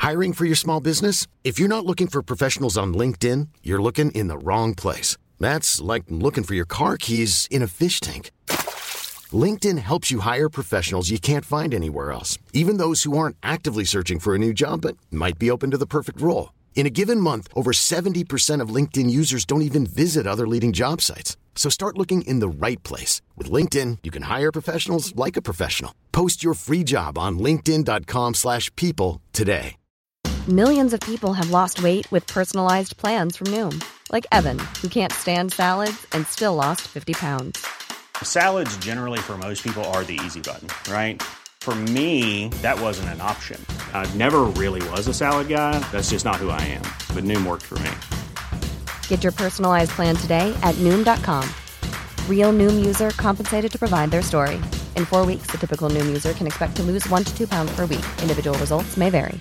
Hiring for your small business? If you're not looking for professionals on LinkedIn, you're looking in the wrong place. That's like looking for your car keys in a fish tank. LinkedIn helps you hire professionals you can't find anywhere else, even those who aren't actively searching for a new job but might be open to the perfect role. In a given month, over 70% of LinkedIn users don't even visit other leading job sites. So start looking in the right place. With LinkedIn, you can hire professionals like a professional. Post your free job on linkedin.com/people today. Millions of people have lost weight with personalized plans from Noom. Like Evan, who can't stand salads and still lost 50 pounds. Salads generally for most people are the easy button, right? For me, that wasn't an option. I never really was a salad guy. That's just not who I am. But Noom worked for me. Get your personalized plan today at Noom.com. Real Noom user compensated to provide their story. In 4 weeks, the typical Noom user can expect to lose 1 to 2 pounds per week. Individual results may vary.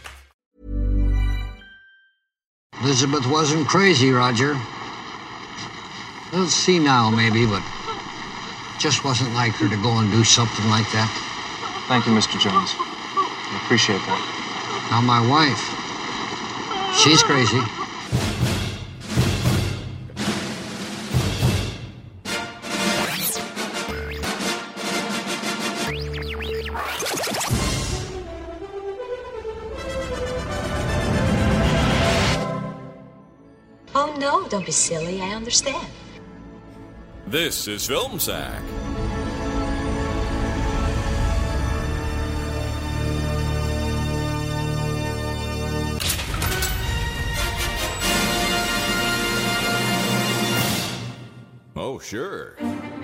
Elizabeth wasn't crazy, Roger. Let's see now, maybe, but just wasn't like her to go and do something like that. Thank you, Mr. Jones. I appreciate that. Now, my wife, she's crazy. Oh, no, don't be silly. I understand. This is Film Sack. Oh, sure.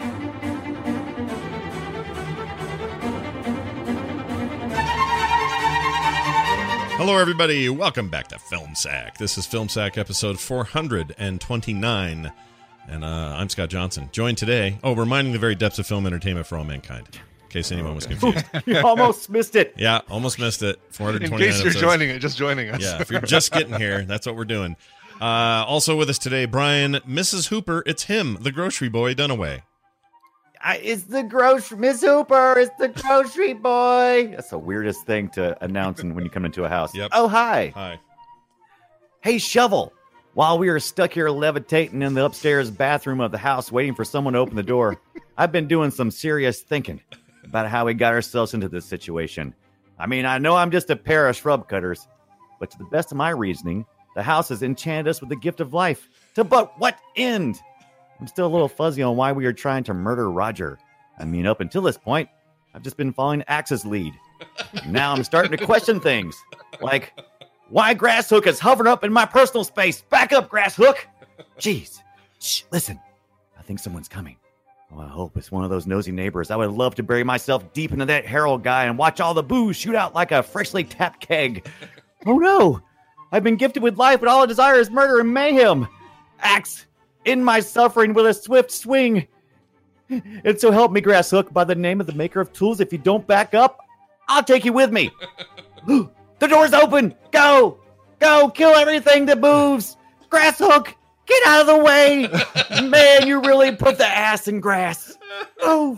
Hello, everybody. Welcome back to Film Sack. This is Film Sack episode 429. And I'm Scott Johnson, joined today, reminding the very depths of film entertainment for all mankind, in case anyone was confused. You almost missed it. Yeah, almost missed it. 429 In case you're episodes. just joining us. Yeah, if you're just getting here, that's what we're doing. Also with us today, Brian, Mrs. Hooper, it's him, the grocery boy Dunaway. It's the grocery, Miss Hooper, it's the grocery boy. That's the weirdest thing to announce when you come into a house. Yep. Oh, hi. Hi. Hey, Shovel. While we are stuck here levitating in the upstairs bathroom of the house waiting for someone to open the door, I've been doing some serious thinking about how we got ourselves into this situation. I mean, I know I'm just a pair of shrub cutters, but to the best of my reasoning, the house has enchanted us with the gift of life. To but what end? I'm still a little fuzzy on why we are trying to murder Roger. I mean, up until this point, I've just been following Axe's lead. Now I'm starting to question things, like why Grasshook is hovering up in my personal space. Back up, Grasshook. Jeez. Shh, listen. I think someone's coming. Oh, I hope it's one of those nosy neighbors. I would love to bury myself deep into that Harold guy and watch all the booze shoot out like a freshly tapped keg. Oh, no. I've been gifted with life, but all I desire is murder and mayhem. Axe, in my suffering with a swift swing. And so help me, Grasshook, by the name of the maker of tools. If you don't back up, I'll take you with me. The door's open. Go. Go. Kill everything that moves. Grasshook, get out of the way. Man, you really put the ass in grass. Oh.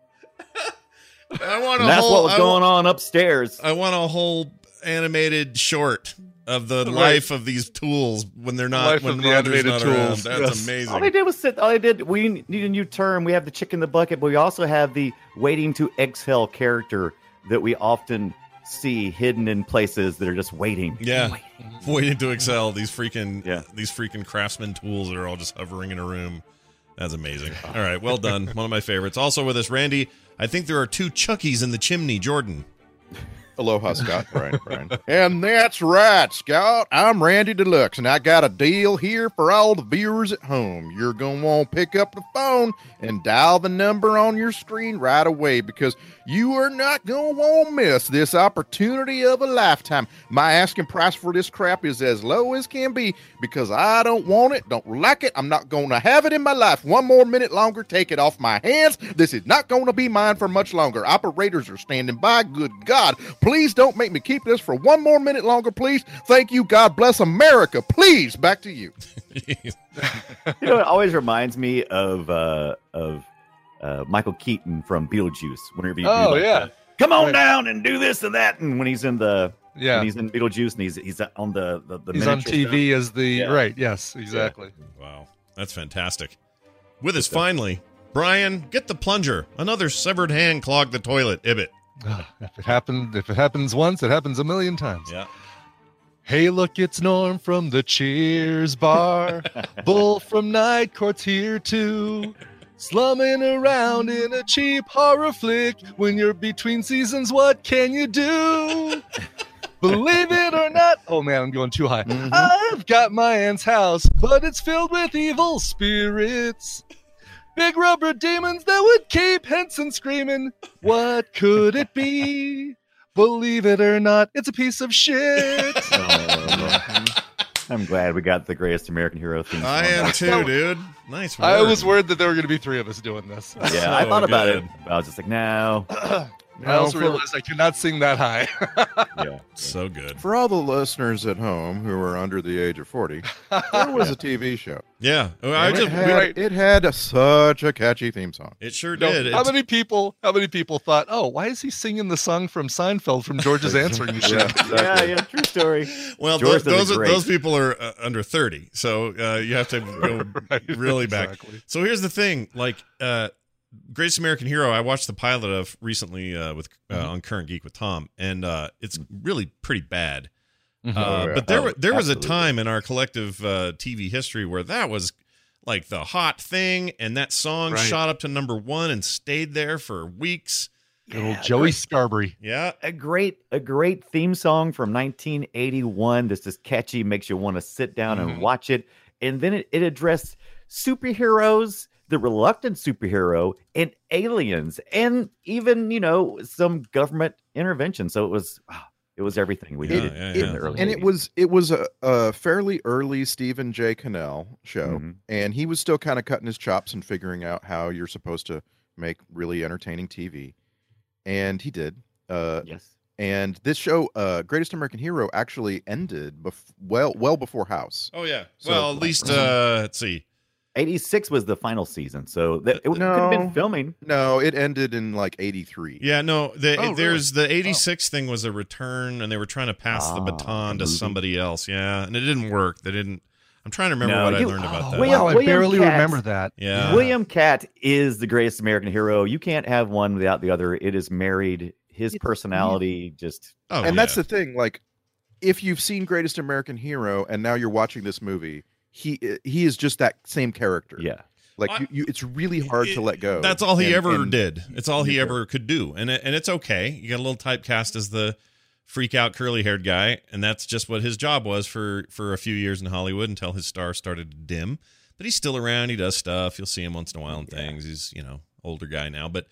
That's what was going on upstairs. I want a whole animated short of the life of these tools when they're not, when Roger's not around. That's amazing. All they did was sit. All they did, we need a new term. We have the chick in the bucket, but we also have the waiting to exhale character that we often see hidden in places that are just waiting. Yeah, waiting to excel. These freaking craftsman tools that are all just hovering in a room. That's amazing. All right, well done. One of my favorites. Also with us, Randy. I think there are 2 Chuckies in the chimney. Jordan. Aloha, Scott. Brian. And that's right, Scott. I'm Randy Deluxe, and I got a deal here for all the viewers at home. You're going to want to pick up the phone and dial the number on your screen right away, because you are not going to want to miss this opportunity of a lifetime. My asking price for this crap is as low as can be, because I don't want it, don't like it. I'm not going to have it in my life. 1 more minute longer, take it off my hands. This is not going to be mine for much longer. Operators are standing by. Good God. Please don't make me keep this for 1 more minute longer, please. Thank you. God bless America. Please, back to you. You know, it always reminds me of Michael Keaton from Beetlejuice. Whenever you come on down and do this and that, and when he's in the Yeah. And he's in Beetlejuice, and he's on the he's on miniature TV stuff. as the right. Yes, exactly. Wow, that's fantastic. With us finally, Brian, get the plunger. Another severed hand clogged the toilet. Ibbot. If it happens once, it happens a million times. Yeah. Hey, look, it's Norm from the Cheers bar. Bull from Night Court's here too. Slumming around in a cheap horror flick. When you're between seasons, what can you do? Believe it or not. Oh man, I'm going too high. I've got my aunt's house, but it's filled with evil spirits. Big rubber demons that would keep Henson screaming. What could it be? Believe it or not, it's a piece of shit. I'm glad we got the Greatest American Hero theme song. I am too, dude. Nice work. I was worried that there were going to be three of us doing this. Yeah, I thought about good. it. But I was just like, no. I also realized I cannot sing that high. Yeah. So good. For all the listeners at home who are under the age of 40, there was a TV show. Yeah. And it had such a catchy theme song. It sure did. How many people thought, oh, why is he singing the song from Seinfeld from George's Answering Machine? Yeah, true story. Well, George those people are under 30, so you have to go really back. Exactly. So here's the thing, like Greatest American Hero, I watched the pilot of recently on Current Geek with Tom, and it's really pretty bad. But there was a time in our collective TV history where that was like the hot thing, and that song shot up to #1 and stayed there for weeks. Good old Joey Scarberry. Yeah, a great theme song from 1981 that's just catchy, makes you want to sit down and watch it. And then it addressed superheroes, the reluctant superhero, and aliens, and even some government intervention. So it was everything we needed in the early 80s. It was a fairly early Stephen J. Cannell show, and he was still kind of cutting his chops and figuring out how you're supposed to make really entertaining TV, and he did. Yes. And this show, Greatest American Hero, actually ended well before House. Oh yeah. Well, at least let's see. 86 was the final season, so it could have been filming. No, it ended in like 83. Yeah, no, there's really? the 86 thing was a return, and they were trying to pass the baton to somebody else. Yeah, and it didn't work. They didn't. I'm trying to remember what I learned about that. I barely remember that. Yeah, William Catt is the Greatest American Hero. You can't have one without the other. It is married. His personality just. Oh, and that's the thing. Like, if you've seen Greatest American Hero and now you're watching this movie, he is just that same character. Yeah. Like it's really hard to let go. That's all he ever did. It's all he ever could do, and it's okay. You got a little typecast as the freak out curly haired guy, and that's just what his job was for a few years in Hollywood until his star started to dim. But he's still around. He does stuff. You'll see him once in a while in things. He's older guy now, but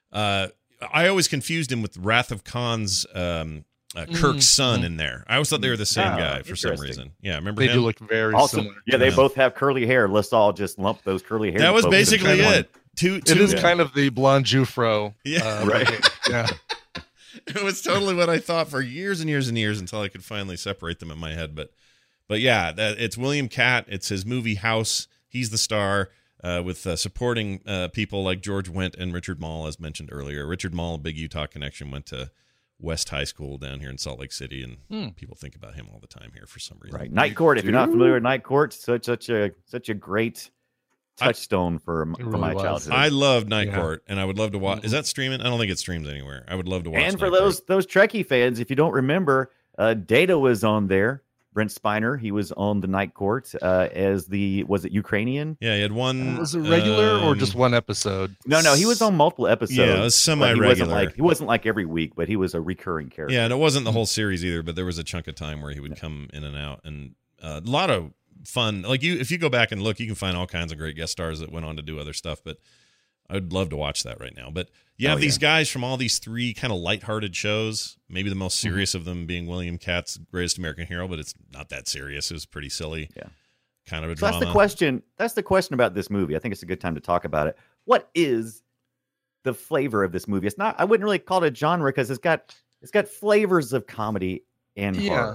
I always confused him with Wrath of Khan's Kirk's son in there. I always thought they were the same guy for some reason. Yeah, remember they him? do look very similar. Yeah, they both have curly hair. Let's all just lump those curly hair. That was basically it. It is kind of the blonde Jufro. Yeah, right. Yeah. It was totally what I thought for years and years and years until I could finally separate them in my head. But yeah, it's William Catt. It's his movie House. He's the star. With supporting people like George Wendt and Richard Mall, as mentioned earlier. Richard Mall, a big Utah connection, went to West High School down here in Salt Lake City, and people think about him all the time here for some reason. Right, Night Court. If you're not familiar with Night Court, such a great touchstone for my childhood. I loved Night Court, and I would love to watch. Is that streaming? I don't think it streams anywhere. I would love to watch. And for Night those Trekkie fans, if you don't remember, Data was on there. Brent Spiner, he was on the Night Court was it Ukrainian? Yeah, he had one. Was it regular or just one episode? No, he was on multiple episodes. Yeah, it was semi-regular. He wasn't like every week, but he was a recurring character. Yeah, and it wasn't the whole series either, but there was a chunk of time where he would come in and out, and a lot of fun. Like if you go back and look, you can find all kinds of great guest stars that went on to do other stuff, but I'd love to watch that right now. But you have these guys from all these three kind of lighthearted shows, maybe the most serious of them being William Catt's Greatest American Hero, but it's not that serious. It was pretty silly. Yeah. Kind of a drama. That's the question about this movie. I think it's a good time to talk about it. What is the flavor of this movie? It's not, I wouldn't really call it a genre because it's got flavors of comedy and horror.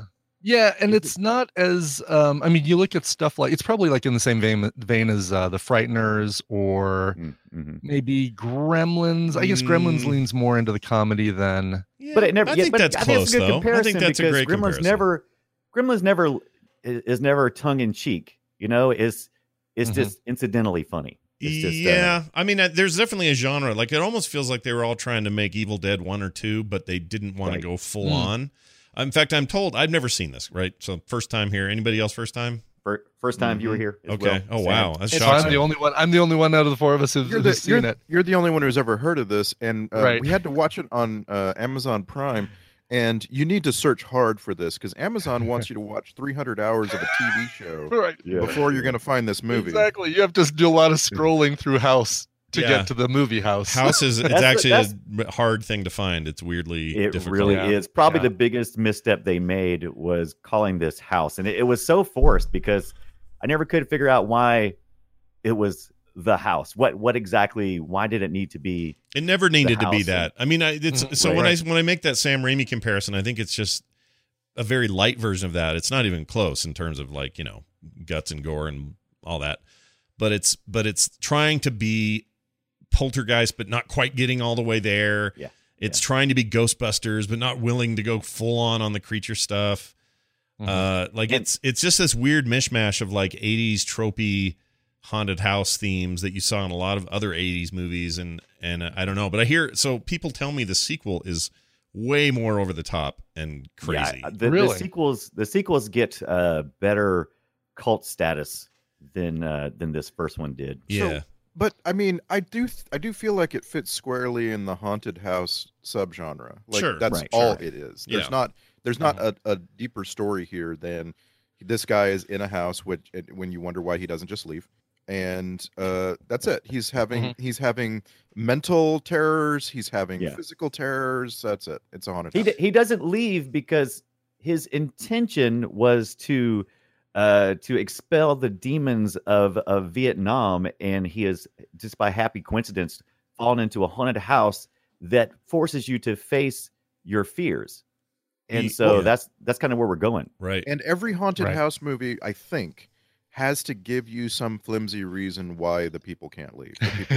Yeah, and it's not as I mean, you look at stuff like, it's probably like in the same vein as The Frighteners or maybe Gremlins. I guess Gremlins leans more into the comedy than. Yeah, But it never. I yeah, think but that's I think close, it's a good though. I comparison think that's a because great comparison. Gremlins never is never tongue in cheek. You know, it's just incidentally funny. It's just, yeah, I mean, there's definitely a genre. Like, it almost feels like they were all trying to make Evil Dead 1 or 2, but they didn't want to go full on. In fact, I'm told, I've never seen this, right? So first time here. Anybody else first time? First time you were here. As Okay. well. Oh, wow. That's So shocking. I'm the only one out of the four of us who's seen it. You're the only one who's ever heard of this, and Right. we had to watch it on Amazon Prime. And you need to search hard for this because Amazon wants you to watch 300 hours of a TV show Right. before you're going to find this movie. Exactly. You have to do a lot of scrolling through House to get to the movie House. House is it's actually a hard thing to find. It's weirdly difficult. It really is. Probably the biggest misstep they made was calling this House. And it was so forced because I never could figure out why it was the House. What exactly, why did it need to be? It never needed to be House? that. I mean, it's so when I make that Sam Raimi comparison, I think it's just a very light version of that. It's not even close in terms of, like, you know, guts and gore and all that. But it's trying to be Poltergeist, but not quite getting all the way there. Yeah. It's trying to be Ghostbusters, but not willing to go full on the creature stuff. It's just this weird mishmash of like 80s tropey haunted house themes that you saw in a lot of other 80s movies, and I don't know, but I hear, so people tell me the sequel is way more over the top and crazy. Yeah, the sequels get better cult status than this first one did. Yeah. But I mean, I do feel like it fits squarely in the haunted house subgenre. Like, Sure. that's Right, all sure. it is. Yeah. There's not a deeper story here than this guy is in a house when you wonder why he doesn't just leave. And that's it. He's having mental terrors. He's having physical terrors. That's it. It's a haunted house. He doesn't leave because his intention was to expel the demons of Vietnam, and he is, just by happy coincidence, fallen into a haunted house that forces you to face your fears. And that's kind of where we're going. Right. And every haunted house movie, I think, has to give you some flimsy reason why the people can't leave.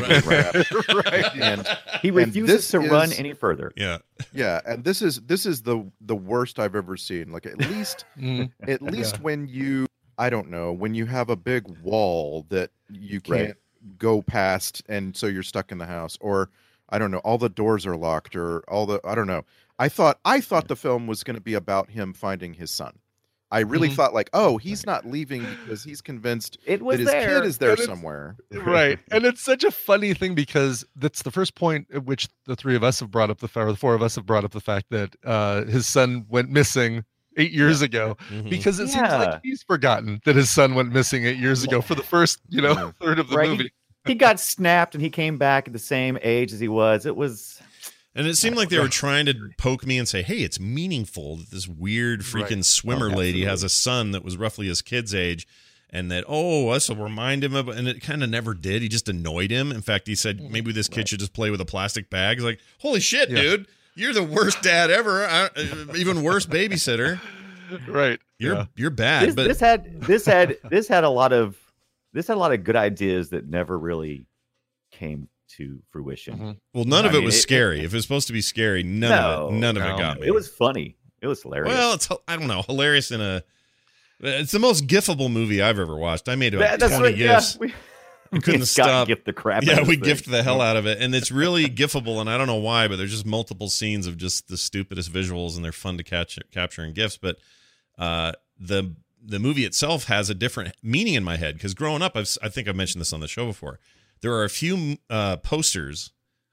Right. And he refuses to run any further. Yeah. Yeah, and this is the worst I've ever seen. Like, at least when you, I don't know, when you have a big wall that you can't go past, and so you're stuck in the house, or I don't know, all the doors are locked, or I don't know. I thought the film was going to be about him finding his son. I really thought, like, oh, he's not leaving because he's convinced that his kid is there somewhere. Right. And it's such a funny thing because that's the first point at which the three of us have brought up the four of us have brought up the fact that his son went missing 8 years ago, because it seems like he's forgotten that his son went missing 8 years ago for the first, third of the movie. He got snapped and he came back at the same age as he was. It was... And it seemed like they were trying to poke me and say, hey, it's meaningful that this weird freaking swimmer lady has a son that was roughly his kid's age, and that, this will remind him of, and it kind of never did. He just annoyed him. In fact, he said maybe this kid should just play with a plastic bag. He's like, holy shit, dude, you're the worst dad ever. Even worse babysitter. Right. You're bad. This had a lot of good ideas that never really came to fruition. Well, none of it was scary. If it was supposed to be scary, none of it got me. It was funny. It was hilarious. Well, it's, I don't know, hilarious it's the most gifable movie I've ever watched. I made about 20 gifs. I couldn't stop. Gift the crap. Yeah, we gift the hell out of it, and it's really gifable. And I don't know why, but there's just multiple scenes of just the stupidest visuals, and they're fun to capture in gifs. But the movie itself has a different meaning in my head, because growing up, I think I've mentioned this on the show before. There are a few posters,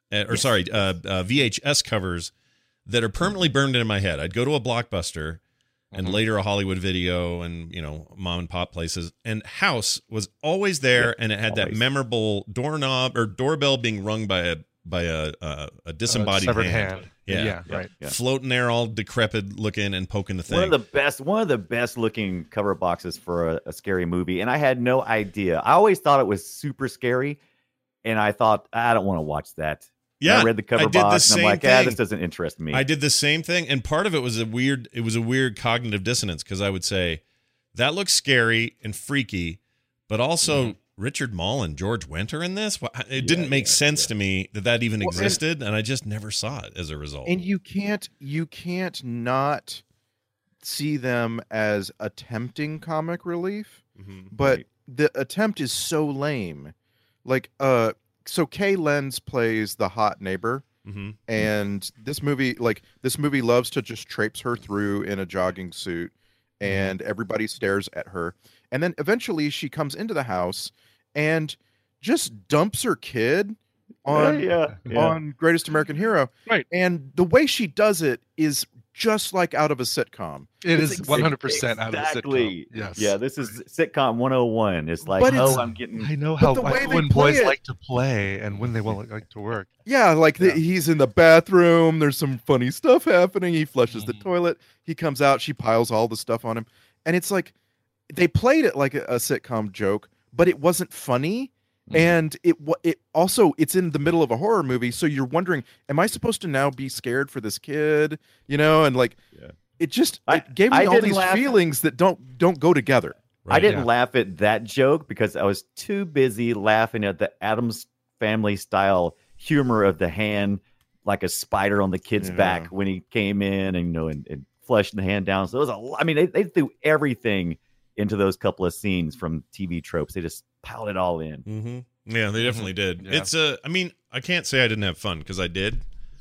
VHS covers that are permanently burned into my head. I'd go to a Blockbuster and later a Hollywood Video and, mom and pop places. And House was always there, and it had that memorable doorknob or doorbell being rung by a disembodied hand. Yeah, right. Yeah. Floating there, all decrepit looking and poking the thing. One of the best looking cover boxes for a scary movie, and I had no idea. I always thought it was super scary, and I thought, I don't want to watch that. Yeah, I read the cover I did the box, and I'm same like, thing. this doesn't interest me. I did the same thing, and part of it was a weird cognitive dissonance because I would say that looks scary and freaky, but also Richard Mall and George Winter in this. It didn't make sense to me that even existed, and I just never saw it as a result. And you can't not see them as attempting comic relief, but the attempt is so lame. Like, so Kay Lenz plays the hot neighbor, and this movie loves to just traipse her through in a jogging suit, and everybody stares at her. And then eventually she comes into the house and just dumps her kid on Greatest American Hero. Right. And the way she does it is just like out of a sitcom. It is 100% out of a sitcom. Yes. Yeah, this is sitcom 101. It's like, I know how when boys like to play and when they won't like to work. Yeah, like he's in the bathroom. There's some funny stuff happening. He flushes the toilet. He comes out. She piles all the stuff on him. And it's like they played it like a sitcom joke, but it wasn't funny. And it's in the middle of a horror movie, so you're wondering, am I supposed to now be scared for this kid? You know, and like it gave me all these feelings that don't go together. Right? I didn't laugh at that joke because I was too busy laughing at the Addams Family style humor of the hand like a spider on the kid's back when he came in and flushed the hand down. So it was they threw everything into those couple of scenes from TV tropes. They just piled it all in. Mm-hmm. Yeah, they definitely did. Yeah. It's I can't say I didn't have fun because I did,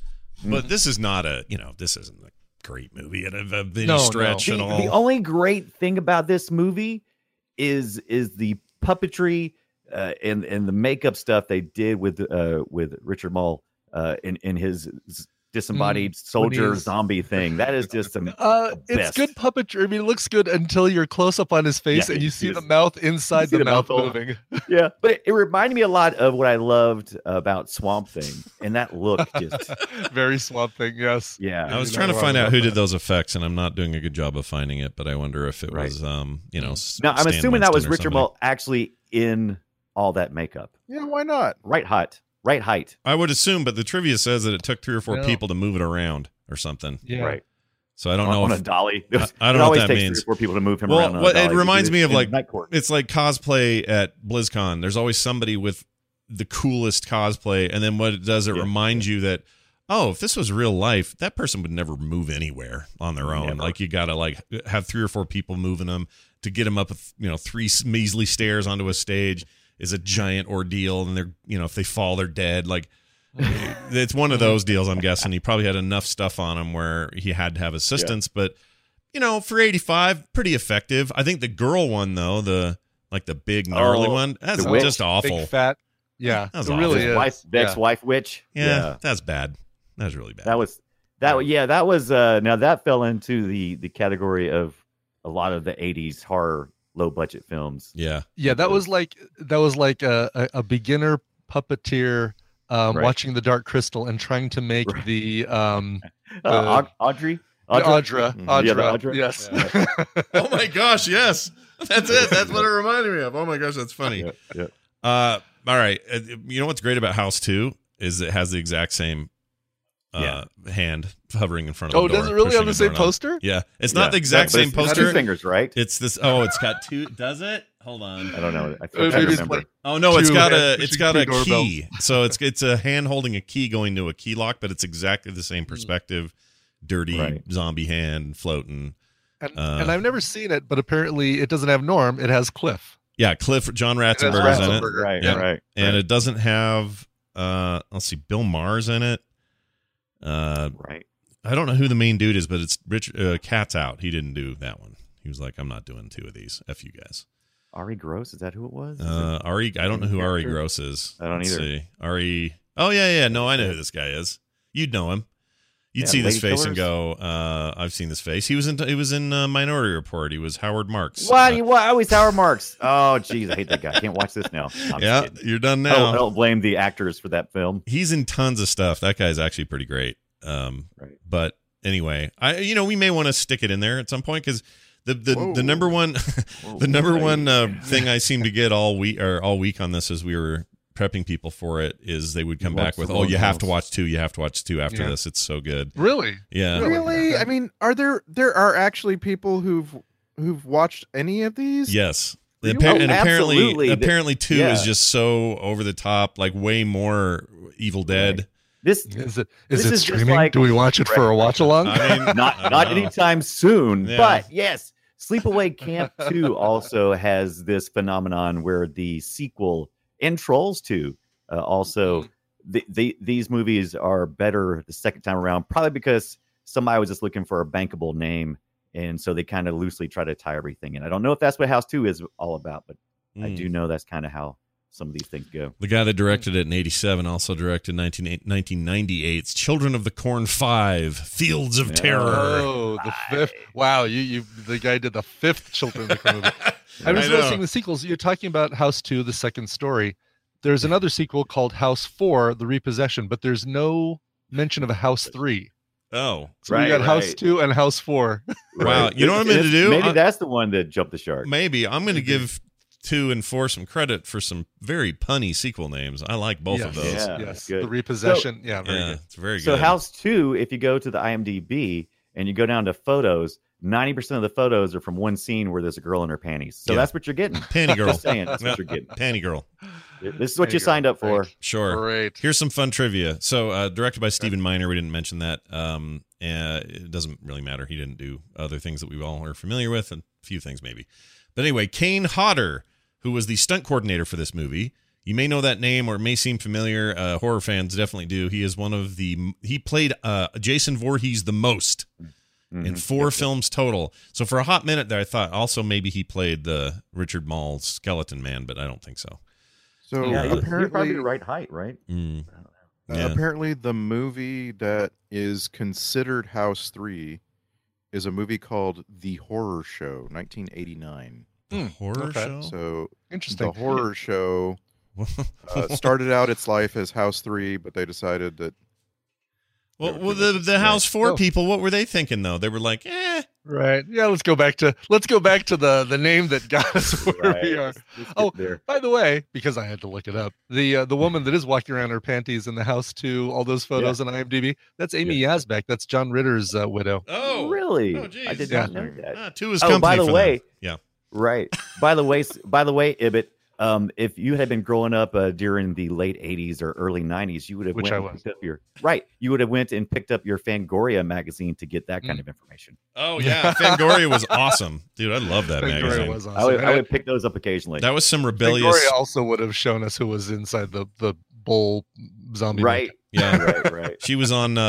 but this is not this isn't a great movie at any stretch at all. The only great thing about this movie is the puppetry and the makeup stuff they did with Richard Mall in his disembodied soldier zombie thing. That is just some it's good puppetry. I mean, it looks good until you're close up on his face and you see the mouth inside the mouth moving. Yeah, but it reminded me a lot of what I loved about Swamp Thing, and that look just very Swamp Thing. Yes. Yeah. I was trying to find out who did those effects, and I'm not doing a good job of finding it. But I wonder if it was Now I'm Stan assuming that was Winston or Richard somebody. Mall actually in all that makeup. Yeah, why not? Right height. I would assume, but the trivia says that it took 3 or 4 No. people to move it around or something. Yeah. Right. So I don't know on if a dolly. I don't know what that takes means. 3 or 4 people to move him Well, around. On a dolly. it reminds me of In like night court. it's like cosplay at BlizzCon. There's always somebody with the coolest cosplay, and then what it does, it reminds you that if this was real life, that person would never move anywhere on their own. Never. Like you got to have 3 or 4 people moving them to get them up, 3 measly stairs onto a stage is a giant ordeal, and they're if they fall, they're dead. Like. It's one of those deals. I'm guessing he probably had enough stuff on him where he had to have assistance, but for 85, pretty effective. I think the girl one though, the big gnarly one, that's just awful. Big fat. Yeah, that was it really is. The ex-wife witch. Yeah, that's bad. That was really bad. That was now that fell into the category of a lot of the 80s horror low budget films. Yeah. Yeah, that was like a beginner puppeteer watching The Dark Crystal and trying to make the Audrey. Audra. Yes. Yeah. Oh my gosh, yes. That's it. That's what it reminded me of. Oh my gosh, that's funny. Yeah. All right. You know what's great about House 2 is it has the exact same hand hovering in front of the door. Does it really pushing have the a same doorknob. poster? Yeah. It's not the exact same poster. 2 fingers, right? It's this. Oh, it's got 2. Does it? Hold on. I don't know. I remember. Oh no, it's got a doorbells. key. So it's a hand holding a key going to a key lock, but it's exactly the same perspective. Dirty zombie hand floating. And I've never seen it, but apparently it doesn't have Norm. It has Cliff. Yeah, Cliff. John Ratzenberger's in it. Right. Yeah. Right. And it doesn't have. Let's see, Bill Maher's in it. Right. I don't know who the main dude is, but it's Rich. Cat's out. He didn't do that one. He was like, I'm not doing 2 of these. F you guys. Ari Gross, is that who it was? Ari, I don't know who Ari Gross is. I don't Let's either. see. Ari. Oh yeah. No, I know who this guy is. You'd know him. You'd see this Lady face and Killers. go, I've seen this face. He was in Minority Report. He was Howard Marks. What? Always Howard Marks. Oh, jeez, I hate that guy. I can't watch this now. No, I'm just kidding. You're done I now. don't blame the actors for that film. He's in tons of stuff. That guy's actually pretty great. But anyway, we may want to stick it in there at some point because the number one thing I seem to get all week on this as we were prepping people for it is they would come watch back with, the "Oh, you have to originals. watch 2. You have to watch 2 after this. It's so good." Really? Yeah. Really? I mean, are there are actually people who've watched any of these? Yes. Really? And absolutely. apparently 2 Yeah. is just so over the top, like way more Evil Dead. Right. This Is it This is just streaming? like- Do we watch it for a watch along? I mean, not anytime soon, Yeah. but yes, Sleepaway Camp 2 also has this phenomenon where the sequel and Trolls 2 also these movies are better the second time around, probably because somebody was just looking for a bankable name, and so they kind of loosely try to tie everything in. I don't know if that's what House 2 is all about, but I do know that's kind of how some of these things go. The guy that directed it in 87 also directed 1998's Children of the Corn 5, Fields of Terror. Oh, the fifth! Wow, the guy did the fifth Children of the Corn movie. I was I know. noticing the sequels. You're talking about House 2, the second story. There's another sequel called House 4, The Repossession, but there's no mention of a House 3. Oh, So we got House 2 and House 4. wow. You know what I'm going to do? Maybe that's the one that jumped the shark. Maybe. I'm going to give 2 and 4 some credit for some very punny sequel names. I like both of those. Yeah, Yes, good. The Repossession. very good. It's very good. So House 2, if you go to the IMDb and you go down to photos, 90% of the photos are from one scene where there's a girl in her panties. So Yeah. that's what you're getting. Panty Girl. Just saying, that's what you're getting. Panty Girl. This is what Panty you Girl. signed up for. Great. Sure. Great. Here's some fun trivia. So, directed by Stephen Miner. We didn't mention that. It doesn't really matter. He didn't do other things that we all are familiar with, and a few things maybe. But anyway, Kane Hodder, who was the stunt coordinator for this movie. You may know that name, or it may seem familiar. Horror fans definitely do. He is he played Jason Voorhees the most in 4 films total. So for a hot minute there, I thought also maybe he played the Richard Mall Skeleton Man, but I don't think so. So Yeah, you're probably apparently, the right height, right? Mm. Yeah. apparently, the movie that is considered House 3 is a movie called The Horror Show, 1989. Horror okay. show? So Interesting. the horror show started out its life as House 3, but they decided that Well, the House 4 Oh. people, what were they thinking though? They were like, Right. Yeah, let's go back to the name that got us where Right. we are. Let's get Oh, there. by the way, because I had to look it up, the woman that is walking around in her panties in the House 2, all those photos on IMDb, that's Amy Yazbek. That's John Ritter's widow. oh, Really? Oh, geez. I did Yeah. not know that. 2 is Oh, company by the for way, them. Yeah. Right. By the way, Ibit, if you had been growing up during the late 80s or early 90s, you would have Which went I and was. picked up you would have went and picked up your Fangoria magazine to get that kind of information. Oh yeah, Fangoria was awesome, dude. I love that Fangoria magazine. was awesome. I would pick those up occasionally. That was some rebellious. Fangoria also would have shown us who was inside the bull zombie. Right. Yeah, right. She was on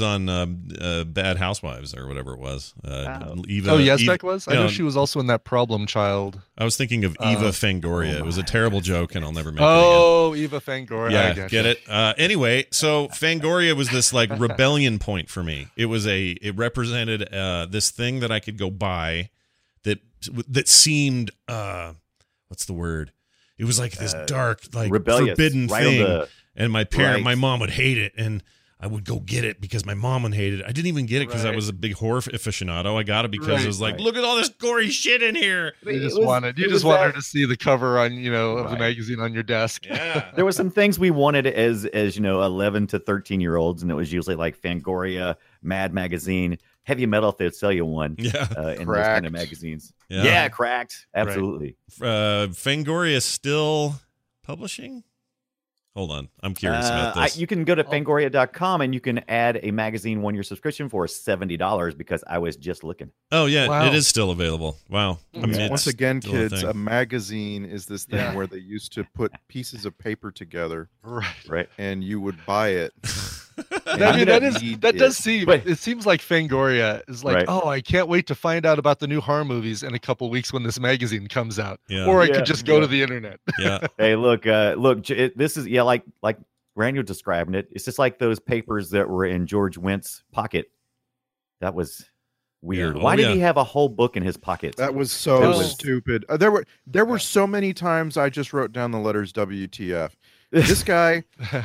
Bad Housewives or whatever it was. Eva. Oh, Yazbek Eva, was? I know she was also in that Problem Child. I was thinking of Eva Fangoria. It was a terrible joke, and I'll never make it Oh, Eva Fangoria. again. I Yeah, gotcha. get it? Anyway, so Fangoria was this like rebellion point for me. It represented this thing that I could go buy that seemed what's the word? It was like this dark, like rebellious, forbidden right on thing. the- And my Right. mom would hate it, and I would go get it because my mom would hate it. I didn't even get it because I Right. was a big horror aficionado. I got it because Right. it was like, look at all this gory shit in here. You just It wanted was her that- to see the cover on of the Right. magazine on your desk. Yeah. There were some things we wanted as 11 to 13-year-olds, and it was usually like Fangoria, Mad Magazine, Heavy Metal if they'd sell you one. Yeah. In those kind of Cracked. magazines. Yeah. Yeah, Cracked. Absolutely. Fangoria is still publishing? Hold on. I'm curious about this. You can go to Fangoria.com and you can add a magazine 1-year subscription for $70 because I was just looking. Oh, yeah. Wow. It is still available. Wow. I mean, it's once again, still a kids, thing. a magazine is this thing Yeah. where they used to put pieces of paper together Right. and you would buy it. I mean, that does it. seem. But- It seems like Fangoria is like, Right. oh, I can't wait to find out about the new horror movies in a couple weeks when this magazine comes out, Yeah. or I Yeah, could just go yeah. to the internet. Yeah. Hey, look, this is like Randall describing it. It's just like those papers that were in George Wendt's pocket. That was weird. Yeah. Why Oh, did yeah. he have a whole book in his pocket? That was so That was- stupid. There were so many times I just wrote down the letters WTF. This guy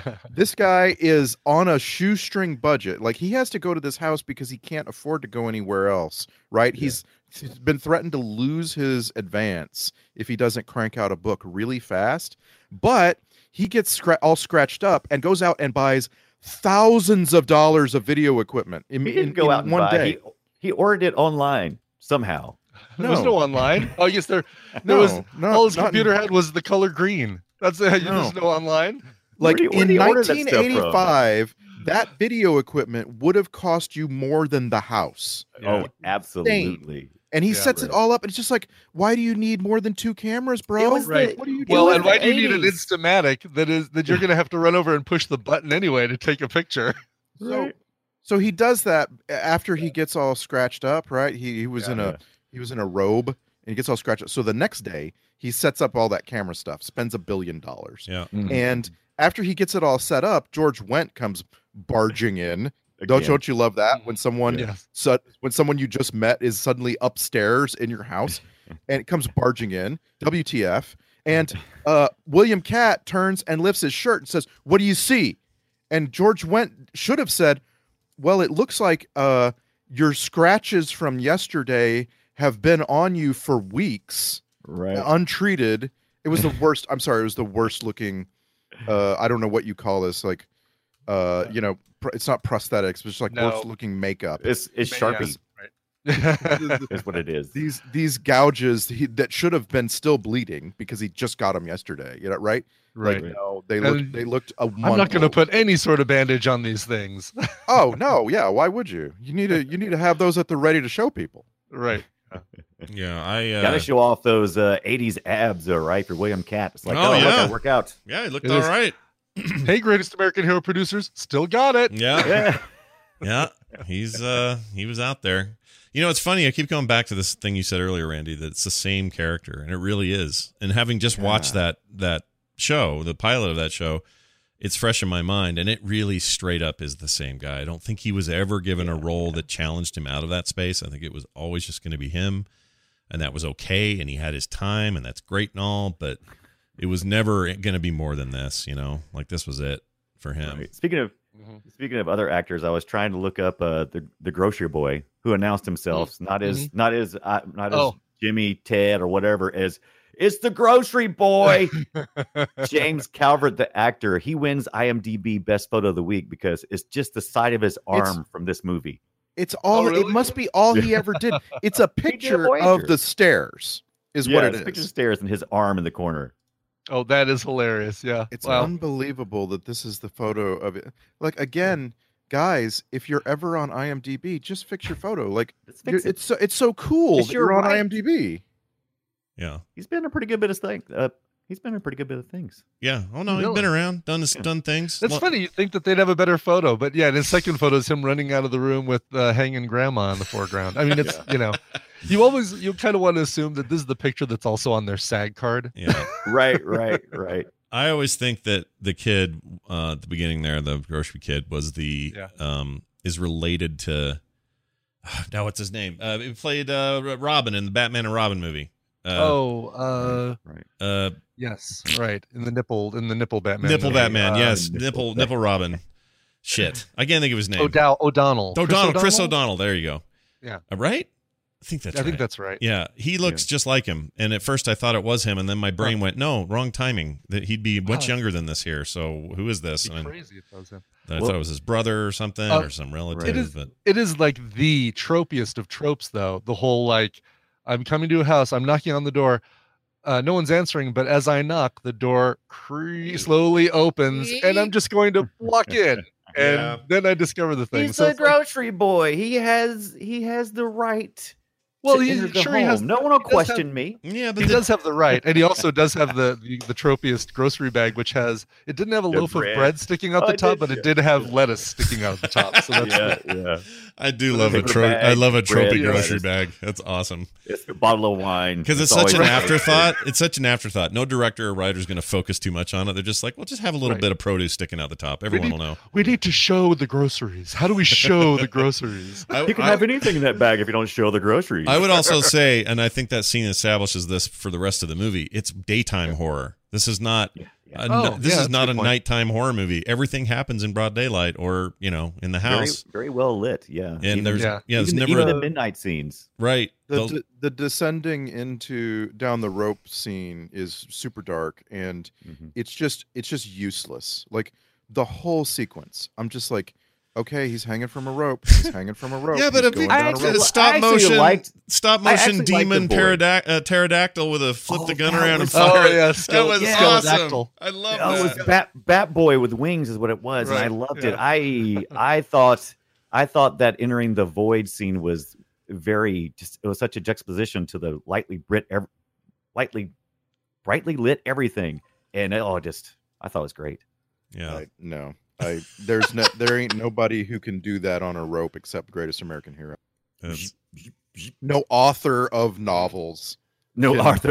is on a shoestring budget. Like he has to go to this house because he can't afford to go anywhere else, right? He's been threatened to lose his advance if he doesn't crank out a book really fast. But he gets all scratched up and goes out and buys thousands of dollars of video equipment in one day. He ordered it online somehow. There was no online. Oh, yes, there was. All his computer had was the color green. That's it. There's no online. Like in 1985, that video equipment would have cost you more than the house. Oh, absolutely. And he sets it all up, and it's just like, why do you need more than 2 cameras, bro? What are you doing? Well, and why do you need an Instamatic that you're going to have to run over and push the button anyway to take a picture? So he does that after he gets all scratched up, right? He was in a robe, and he gets all scratched up. So the next day, he sets up all that camera stuff, spends $1 billion. Yeah. Mm-hmm. And after he gets it all set up, George Wendt comes barging in. Don't you love that when someone when someone you just met is suddenly upstairs in your house and it comes barging in? WTF? And William Katt turns and lifts his shirt and says, "What do you see?" And George Wendt should have said, "Well, it looks like your scratches from yesterday have been on you for weeks, untreated." It was the worst. I'm sorry, it was the worst looking. I don't know what you call this, like, it's not prosthetics, but it's like worse looking makeup. It's Sharpie. Right. Is what it is. These gouges that should have been still bleeding because he just got them yesterday. Right. Right. Like, they looked. I'm not going to put any sort of bandage on these things. Oh no, yeah. Why would you? You need to have those at the ready to show people. Right. Yeah, I gotta show off those 80s abs, right? For William Katt. It's like, look, I work out. Yeah, he looked all right. Hey, Greatest American Hero producers, still got it. Yeah. He was out there. It's funny. I keep going back to this thing you said earlier, Randy, that it's the same character, and it really is. And having just watched that show, the pilot of that show, it's fresh in my mind, and it really straight up is the same guy. I don't think he was ever given a role that challenged him out of that space. I think it was always just going to be him, and that was okay, and he had his time, and that's great and all, but it was never going to be more than this, like this was it for him. Right. Speaking of other actors, I was trying to look up the grocery boy who announced himself, not as Jimmy, Ted, or whatever, as it's the grocery boy. James Calvert, the actor, he wins IMDb Best Photo of the Week because it's just the side of his arm from this movie. It's all. Really? It must be all he ever did. It's a picture of the stairs, is what it is. Picture of stairs and his arm in the corner. Oh, that is hilarious. Yeah. It's unbelievable that this is the photo of it. Like, again, guys, if you're ever on IMDb, just fix your photo. Like, it's so cool that you're on IMDb. Yeah. He's been a pretty good bit of things. He's been in a pretty good bit of things. Yeah. Oh no, he's been around, done things. It's funny. You think that they'd have a better photo, but yeah, his second photo is him running out of the room with hanging grandma in the foreground. I mean, it's you kind of want to assume that this is the picture that's also on their SAG card. Yeah. Right. I always think that the kid at the beginning there, the grocery kid, was is related to. Now what's his name? He played Robin in the Batman and Robin movie. Yes, right. In the nipple Batman. Nipple Batman, yes. Nipple Robin. Shit. I can't think of his name. O'Donnell. Chris O'Donnell. There you go. Yeah. Right? I think that's right. Yeah. He looks just like him. And at first I thought it was him, and then my brain went, no, wrong timing. That he'd be much younger than this here. So who is this? It'd be crazy if that was him. I thought it was his brother or something, or some relative. It is like the tropiest of tropes, though. The whole, like, I'm coming to a house, I'm knocking on the door, no one's answering, but as I knock, the door slowly opens, and I'm just going to walk in, and then I discover the thing. He's a grocery boy. He has the right. Well, he has. No one will question me. Yeah, but he does have the right, and he also does have the tropiest grocery bag, which it didn't have a loaf of bread sticking out the top, but it did have lettuce sticking out the top. So that's I do love a trophy. I love a trophy grocery bag. That's awesome. It's a bottle of wine because it's such an afterthought. It's such an afterthought. No director or writer is going to focus too much on it. They're just like, well, just have a little bit of produce sticking out the top. Everyone will know. We need to show the groceries. How do we show the groceries? You can have anything in that bag if you don't show the groceries. I would also say, and I think that scene establishes this for the rest of the movie, it's daytime horror. This is not This is not a nighttime horror movie. Everything happens in broad daylight, or in the house. Very well lit. Yeah, and there's even never the midnight scenes. Right. The descending down the rope scene is super dark, and it's just useless. Like the whole sequence, I'm just like, okay, he's hanging from a rope. He's hanging from a rope. Yeah, but a stop motion demon pterodactyl with a flip the gun around and fire. Oh yeah, that was awesome. I love that. It was Bat Boy with wings is what it was, and I loved it. I thought that entering the void scene was it was such a juxtaposition to the brightly lit everything, and I thought it was great. Yeah, there ain't nobody who can do that on a rope except Greatest American Hero. No author of novels. No writer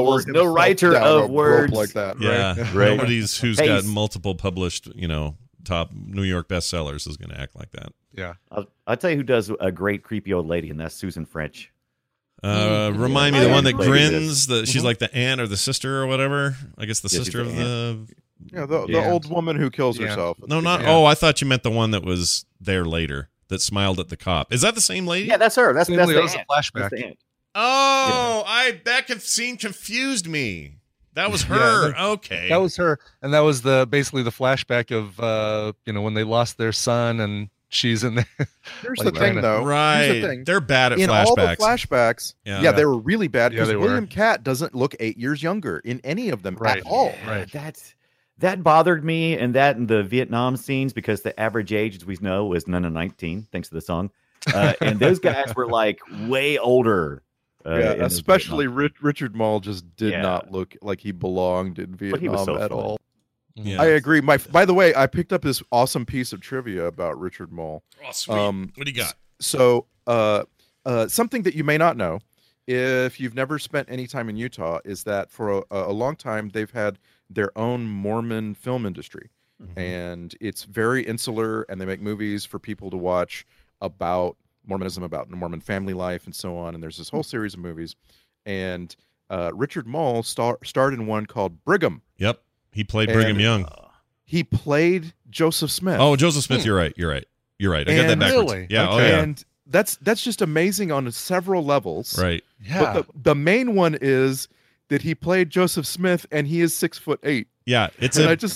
of words like that. Yeah, right. Nobody's who's got multiple published, top New York bestsellers is going to act like that. Yeah, I'll tell you who does a great creepy old lady, and that's Susan French. Remind me, the one that grins. She's like the aunt or the sister or whatever. I guess the sister of the. Yeah, the old woman who kills herself. No, not. Yeah. Oh, I thought you meant the one that was there later that smiled at the cop. Is that the same lady? Yeah, that's her. That's the aunt. Flashback. That's the aunt. Oh, that scene confused me. That was her. Okay, that was her, and that was basically the flashback of when they lost their son, and she's in there. Here's the thing, though. Right, here's the thing. They're bad at in flashbacks. All the flashbacks. Yeah, they were really bad because William Catt doesn't look 8 years younger in any of them at all. Right. That bothered me, and that in the Vietnam scenes, because the average age, as we know, was none of 19, thanks to the song. And those guys were like way older. Especially Richard Mall just did not look like he belonged in Vietnam at all. Yes. I agree. By the way, I picked up this awesome piece of trivia about Richard Mall. Oh, sweet. What do you got? So, something that you may not know, if you've never spent any time in Utah, is that for a long time they've had their own Mormon film industry, and it's very insular, and they make movies for people to watch about Mormonism, about Mormon family life, and so on. And there's this whole series of movies, and Richard Mall starred in one called Brigham. Yep, he played Brigham Young. He played Joseph Smith. Oh, Joseph Smith. You're right. I got that backwards. Really? Yeah. Okay. Oh, yeah. And that's just amazing on several levels. Right. Yeah. But the main one is that he played Joseph Smith, and he is 6'8". Yeah, it's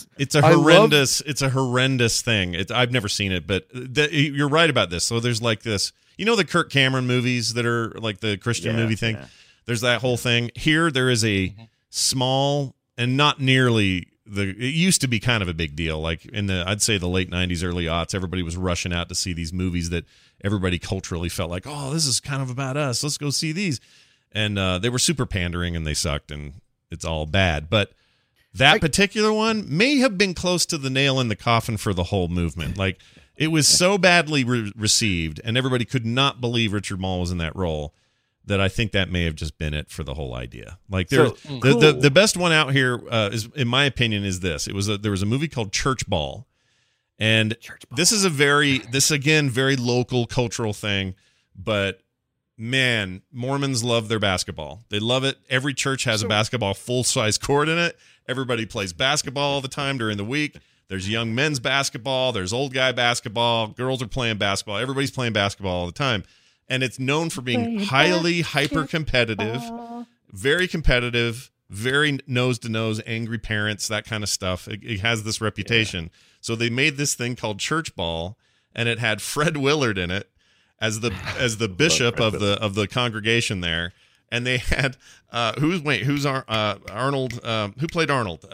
a horrendous thing. I've never seen it, but you're right about this. So there's like this, the Kirk Cameron movies that are like the Christian movie thing. Yeah. There's that whole thing. Here there is a small and not nearly it used to be kind of a big deal. Like I'd say the late 90s, early aughts, everybody was rushing out to see these movies that everybody culturally felt like, oh, this is kind of about us. Let's go see these. And they were super pandering, and they sucked, and it's all bad. But that particular one may have been close to the nail in the coffin for the whole movement. Like, it was so badly received, and everybody could not believe Richard Mall was in that role, that I think that may have just been it for the whole idea. Like, the best one out here is, in my opinion, is this. There was a movie called Church Ball, and this is again very local cultural thing, but. Man, Mormons love their basketball. They love it. Every church has a basketball full-size court in it. Everybody plays basketball all the time during the week. There's young men's basketball. There's old guy basketball. Girls are playing basketball. Everybody's playing basketball all the time. And it's known for being highly hyper-competitive, very competitive, very nose-to-nose, angry parents, that kind of stuff. It has this reputation. Yeah. So they made this thing called Church Ball, and it had Fred Willard in it as the bishop of the congregation there, and they had who's Arnold? Who played Arnold?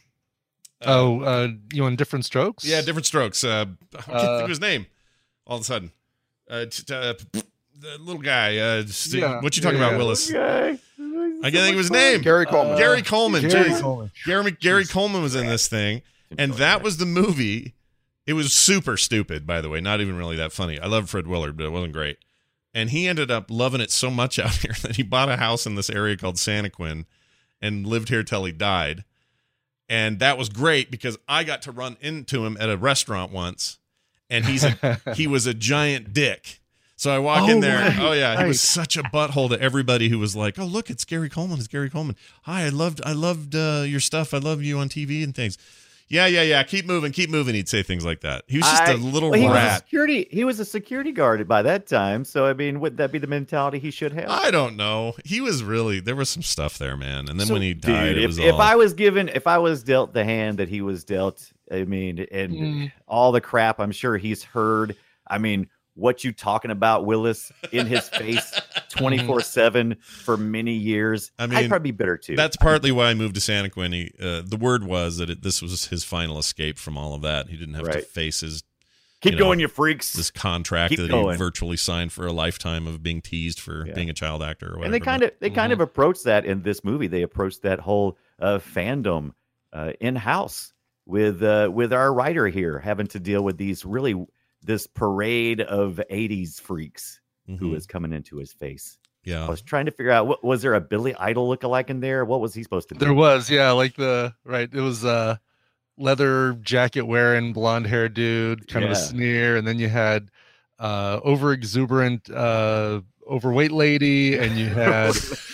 In Different Strokes? Yeah, Different Strokes. I can't think of his name. All of a sudden, the little guy. What you talking about, Willis? I can't think of his name. Gary Coleman. Gary Coleman was in this thing, and that was the movie. It was super stupid, by the way. Not even really that funny. I love Fred Willard, but it wasn't great. And he ended up loving it so much out here that he bought a house in this area called Santaquin and lived here till he died. And that was great because I got to run into him at a restaurant once, and he was a giant dick. So I walk in there. Right, oh yeah, right. he was such a butthole to everybody who was like, "Oh look, it's Gary Coleman. It's Gary Coleman. Hi, I loved your stuff. I love you on TV and things." Yeah. Keep moving. He'd say things like that. He was just a little rat. He was a security guard by that time. So I mean, would that be the mentality he should have? I don't know. He was really, there was some stuff there, man. And then when he died, Dude, it was if all... if I was dealt the hand that he was dealt, I mean, and all the crap I'm sure he's heard. I mean, what you talking about, Willis, in his face 24/7 for many years. I mean, I'd probably be bitter too. That's partly why I moved to Santa Quinn. The word was that this was his final escape from all of that. He didn't have to face his... Keep going, you freaks. This contract that he virtually signed for a lifetime of being teased for being a child actor or whatever. And they kind of approached that in this movie. They approached that whole fandom in-house with our writer here having to deal with this parade of 80s freaks who is coming into his face. Yeah. I was trying to figure out, was there a Billy Idol lookalike in there? What was he supposed to be? There was, yeah, like it was leather jacket wearing blonde hair dude, kind of a sneer, and then you had over exuberant overweight lady, and you had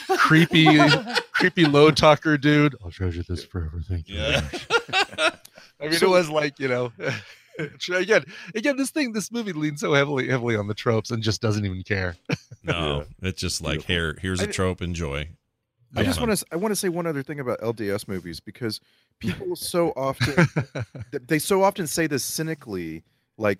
creepy low talker dude. I'll treasure this forever. Thank you. Yeah. I mean, it was like, again, this movie leans so heavily on the tropes and just doesn't even care. No, it's just like, here's a trope, enjoy. I want to say one other thing about LDS movies, because people so often say this cynically, like,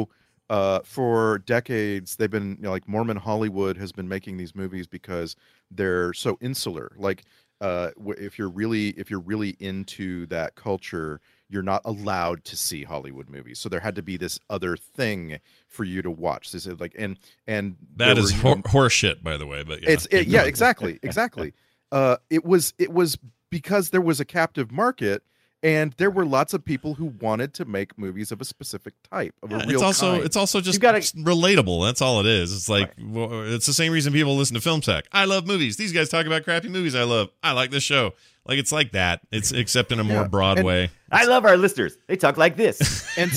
for decades they've been like Mormon Hollywood has been making these movies because they're so insular. Like, if you're really into that culture, you're not allowed to see Hollywood movies. So there had to be this other thing for you to watch. This is like, and that is horseshit, by the way. But yeah, exactly. It was because there was a captive market, and there were lots of people who wanted to make movies of a specific type, of a real kind. It's also just relatable. That's all it is. It's like, it's the same reason people listen to Film Sack. I love movies. These guys talk about crappy movies I love. I like this show. Like, it's like that. It's except in a more broad way. I love our listeners. They talk like this. And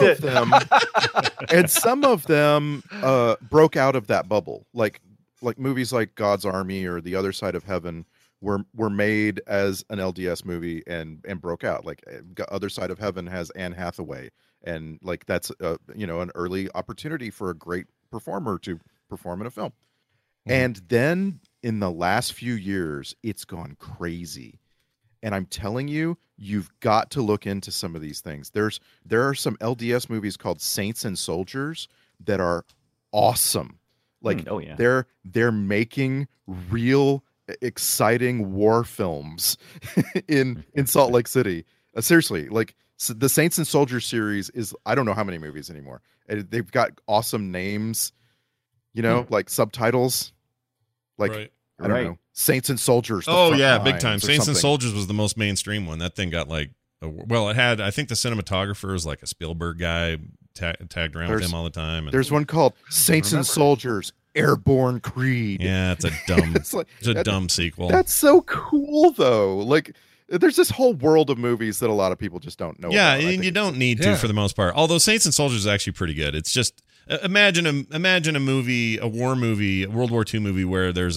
some of them broke out of that bubble. Like movies like God's Army or The Other Side of Heaven were made as an LDS movie and broke out. Like, Other Side of Heaven has Anne Hathaway, and like that's an early opportunity for a great performer to perform in a film. And then in the last few years, it's gone crazy. And I'm telling you, you've got to look into some of these things. There are some LDS movies called Saints and Soldiers that are awesome. Like, they're making real exciting war films in Salt Lake City. Seriously, like, the Saints and Soldiers series is, I don't know how many movies anymore. They've got awesome names, like subtitles. Like, right. I don't know, Saints and Soldiers. Big time. Saints and Soldiers was the most mainstream one. That thing got like, it had, I think the cinematographer was like a Spielberg guy, tagged around with him all the time. There's one called Saints and Soldiers Airborne Creed. Yeah, it's a dumb, it's a dumb sequel. That's so cool though. Like, there's this whole world of movies that a lot of people just don't know. Yeah, and you don't need to for the most part. Although Saints and Soldiers is actually pretty good. It's just imagine a movie, a war movie, a World War II movie where there's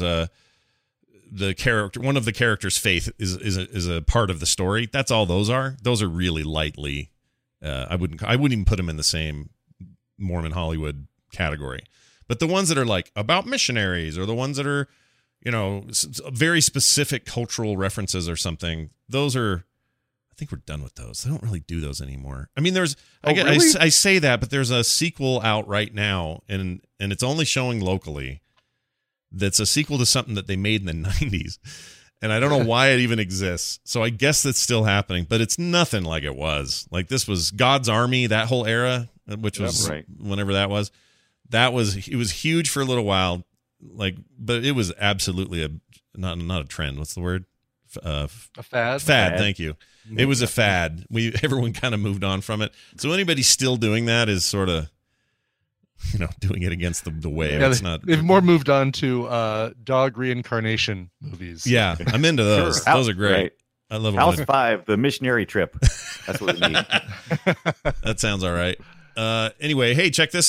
one of the characters' faith is a part of the story. That's all those are. Those are really lightly. I wouldn't even put them in the same Mormon Hollywood category. But the ones that are like about missionaries, or the ones that are, very specific cultural references or something, those are, I think we're done with those. They don't really do those anymore. I mean, I say that, but there's a sequel out right now, and it's only showing locally. That's a sequel to something that they made in the 90s. And I don't know why it even exists. So I guess that's still happening, but it's nothing like it was. Like, this was God's Army, that whole era, which was whenever that was. It was huge for a little while, like, but it was absolutely not a trend. What's the word? A fad. Fad. Thank you. It was a fad. Everyone kind of moved on from it. So anybody still doing that is sort of, doing it against the wave. Yeah, they've more moved on to dog reincarnation movies. Yeah, I'm into those. Sure. Those are great. Right. I love them. House 5, the missionary trip. That's what we need. That sounds all right. Anyway, hey, check this out.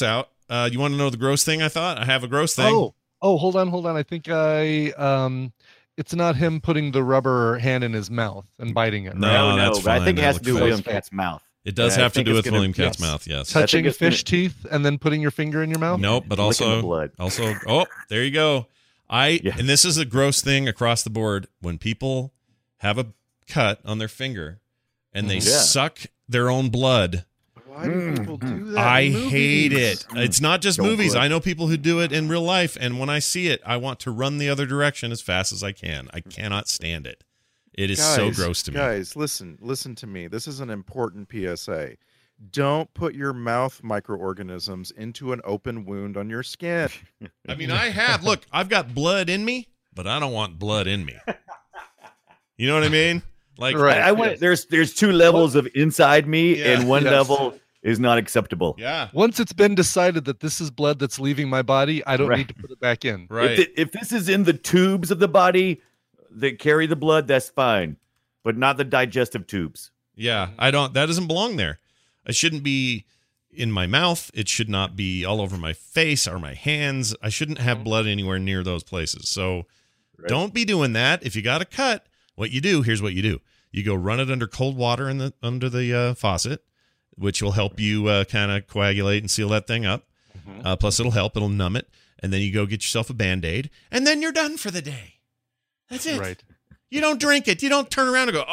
you want to know the gross thing? I thought I have a gross thing. Oh, hold on. I think it's not him putting the rubber hand in his mouth and biting it. No, that's but I fine. think it That has to do with looks William Cat's mouth. It does Yeah, I have to think do it's with gonna- William Cat's yes. mouth. Yes. Touching it's fish teeth and then putting your finger in your mouth. Nope, but Licking the also blood. oh, there you go. And this is a gross thing across the board when people have a cut on their finger and they suck their own blood. Why do people do that? I in hate movies? it. It's not just movies. I know people who do it in real life, and when I see it, I want to run the other direction as fast as I can. I cannot stand it. It is so gross to me. Guys, listen to me. This is an important PSA. Don't put your mouth microorganisms into an open wound on your skin. I mean, look, I've got blood in me, but I don't want blood in me. You know what I mean? Like, Right. I went. There's 2 levels of inside me, Yeah. and one Yes. level is not acceptable. yeah, Once it's been decided that this is blood that's leaving my body, I don't Right. need to put it back in. right. If this is in the tubes of the body that carry the blood, that's fine, but not the digestive tubes. Yeah, that doesn't belong there. It shouldn't be in my mouth. It should not be all over my face or my hands. I shouldn't have blood anywhere near those places. So don't be doing that. If you got a cut, here's what you do. You go run it under cold water under the faucet, which will help you kind of coagulate and seal that thing up. Plus it'll numb it. And then you go get yourself a Band-Aid, and then you're done for the day. That's it. Right. You don't drink it. You don't turn around and go,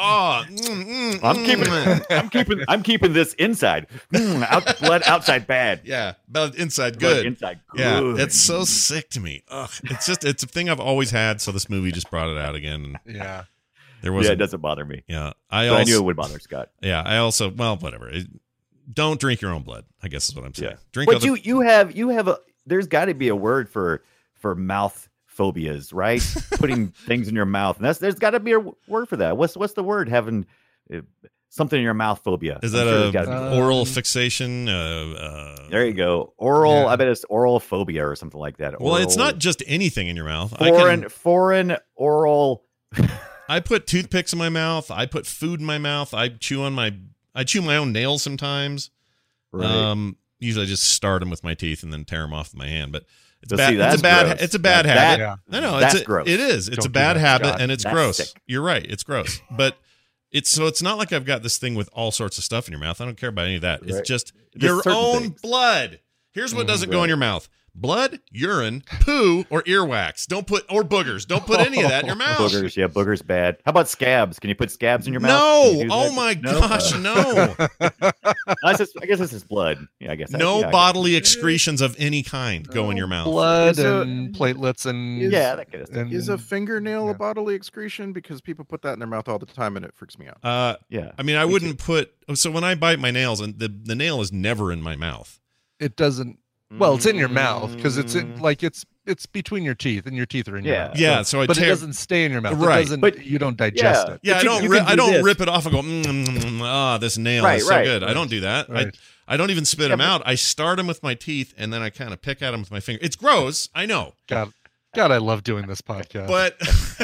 I'm keeping this inside. Blood outside bad. Yeah, but inside Blood good. inside Yeah, good. it's so sick to me. Ugh, it's a thing I've always had. So this movie just brought it out again. And Yeah. there was it doesn't bother me. Yeah, But I knew it would bother Scott. Yeah, I also whatever. Don't drink your own blood, I guess is what I'm saying. Yeah. Drink But other. you have a. There's got to be a word for mouth phobias, right? Putting things in your mouth, and there's got to be a word for that. What's the word? Having something in your mouth phobia. Is I'm that sure there's gotta be. oral fixation? There you go. Oral. Yeah. I bet it's oral phobia or something like that. Well, it's not just anything in your mouth. Foreign oral. I put toothpicks in my mouth. I put food in my mouth. I chew my own nails sometimes. Right. Usually I just start them with my teeth and then tear them off with my hand. But it's But bad. see, that's gross. It's a bad That- habit. Yeah. I know That's gross. It is. It's Don't a do bad that, habit, Scott. and it's That's gross. sick. You're right. It's gross. But it's not like I've got this thing with all sorts of stuff in your mouth. I don't care about any of that. It's Right. just Just your certain own things. blood. Here's what doesn't go in your mouth: blood, urine, poo, or earwax. Or boogers. Don't put any of that in your mouth. Boogers. Yeah, boogers bad. How about scabs? Can you put scabs in your mouth? No. Can you do Oh that? my No? gosh, no. I guess this is blood. Yeah, I guess. No yeah, I bodily excretions of any kind go in your mouth. Blood Is a- and platelets and is- Yeah, that kind of stuff. and Is a fingernail Yeah. a bodily excretion? Because people put that in their mouth all the time, and it freaks me out. Yeah. I mean, I wouldn't put. So when I bite my nails, and the nail is never in my mouth. it doesn't. Well, it's in your mouth because it's between your teeth, and your teeth are in your Yeah. mouth. Yeah, so I but tear- it doesn't stay in your mouth. Right. It doesn't, But- you don't digest Yeah. it. Yeah, But I don't. you can I do don't this. rip it off and go. This nail Right, is so right. good. I don't do that. Right. I don't even spit them out. I start them with my teeth, and then I kind of pick at them with my finger. It's gross. I know, God, I love doing this podcast. but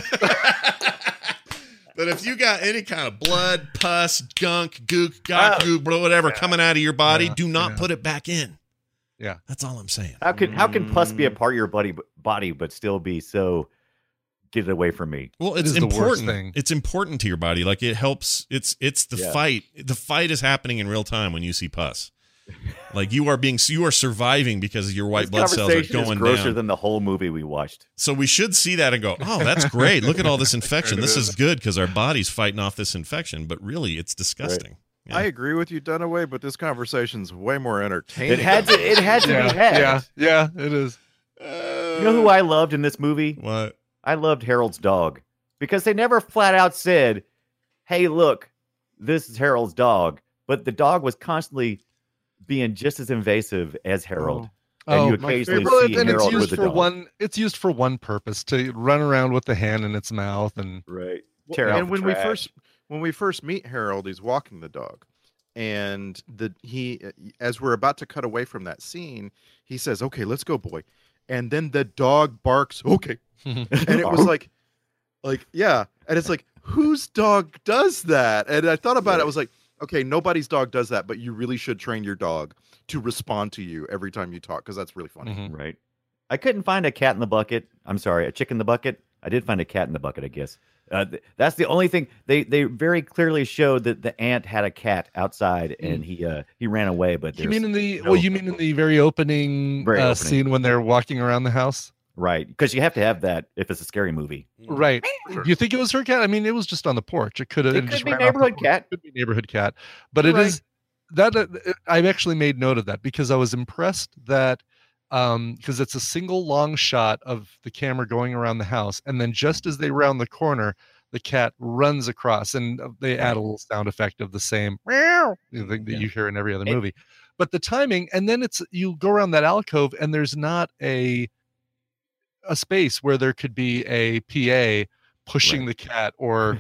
but if you got any kind of blood, pus, gunk, gook, gook, whatever coming out of your body, Yeah, do not yeah. put it back in. Yeah. That's all I'm saying. How can pus be a part of your body but still be so? Get it away from me. Well, It it's is the worst important. thing. It's important to your body. Like it helps. It's the Yeah. fight. The fight is happening in real time when you see pus. Like you are surviving because your white This blood cells are conversation is going grosser down. than the whole movie we watched. So we should see that and go, oh, that's great. Look at all this infection. This is good because our body's fighting off this infection. But really, it's disgusting. Yeah. I agree with you, Dunaway, but this conversation's way more entertaining. It had to be had. Yeah, it is. You know who I loved in this movie? What? I loved Harold's dog because they never flat out said, "Hey, look, this is Harold's dog," but the dog was constantly being just as invasive as Harold. And you occasionally Well, see and it's Harold used with the for dog. one. It's used for one purpose: to run around with the hand in its mouth and Right. And when we first meet Harold, he's walking the dog, and as we're about to cut away from that scene, he says, "Okay, let's go, boy," and then the dog barks, "Okay," and it was like yeah, and it's like, whose dog does that? And I thought about it. I was like, okay, nobody's dog does that, but you really should train your dog to respond to you every time you talk because that's really funny. Mhm. Right. I couldn't find a cat in the bucket. I'm sorry, a chick in the bucket. I did find a cat in the bucket, I guess. That's the only thing. They very clearly showed that the aunt had a cat outside and he ran away. But You mean in the no- you mean in the very opening, Very opening. scene when they're walking around the house? right? Because you have to have that if it's a scary movie. Right. Do you think it was her cat? I mean, it was just on the porch. It could have. It could be neighborhood cat. Could be neighborhood cat. But it is that I've actually made note of that because I was impressed that because it's a single long shot of the camera going around the house, and then just as they round the corner, the cat runs across, and they add a little sound effect of the same meow thing that you hear in every other movie. But the timing, and then you go around that alcove, and there's not a space where there could be a PA pushing the cat, or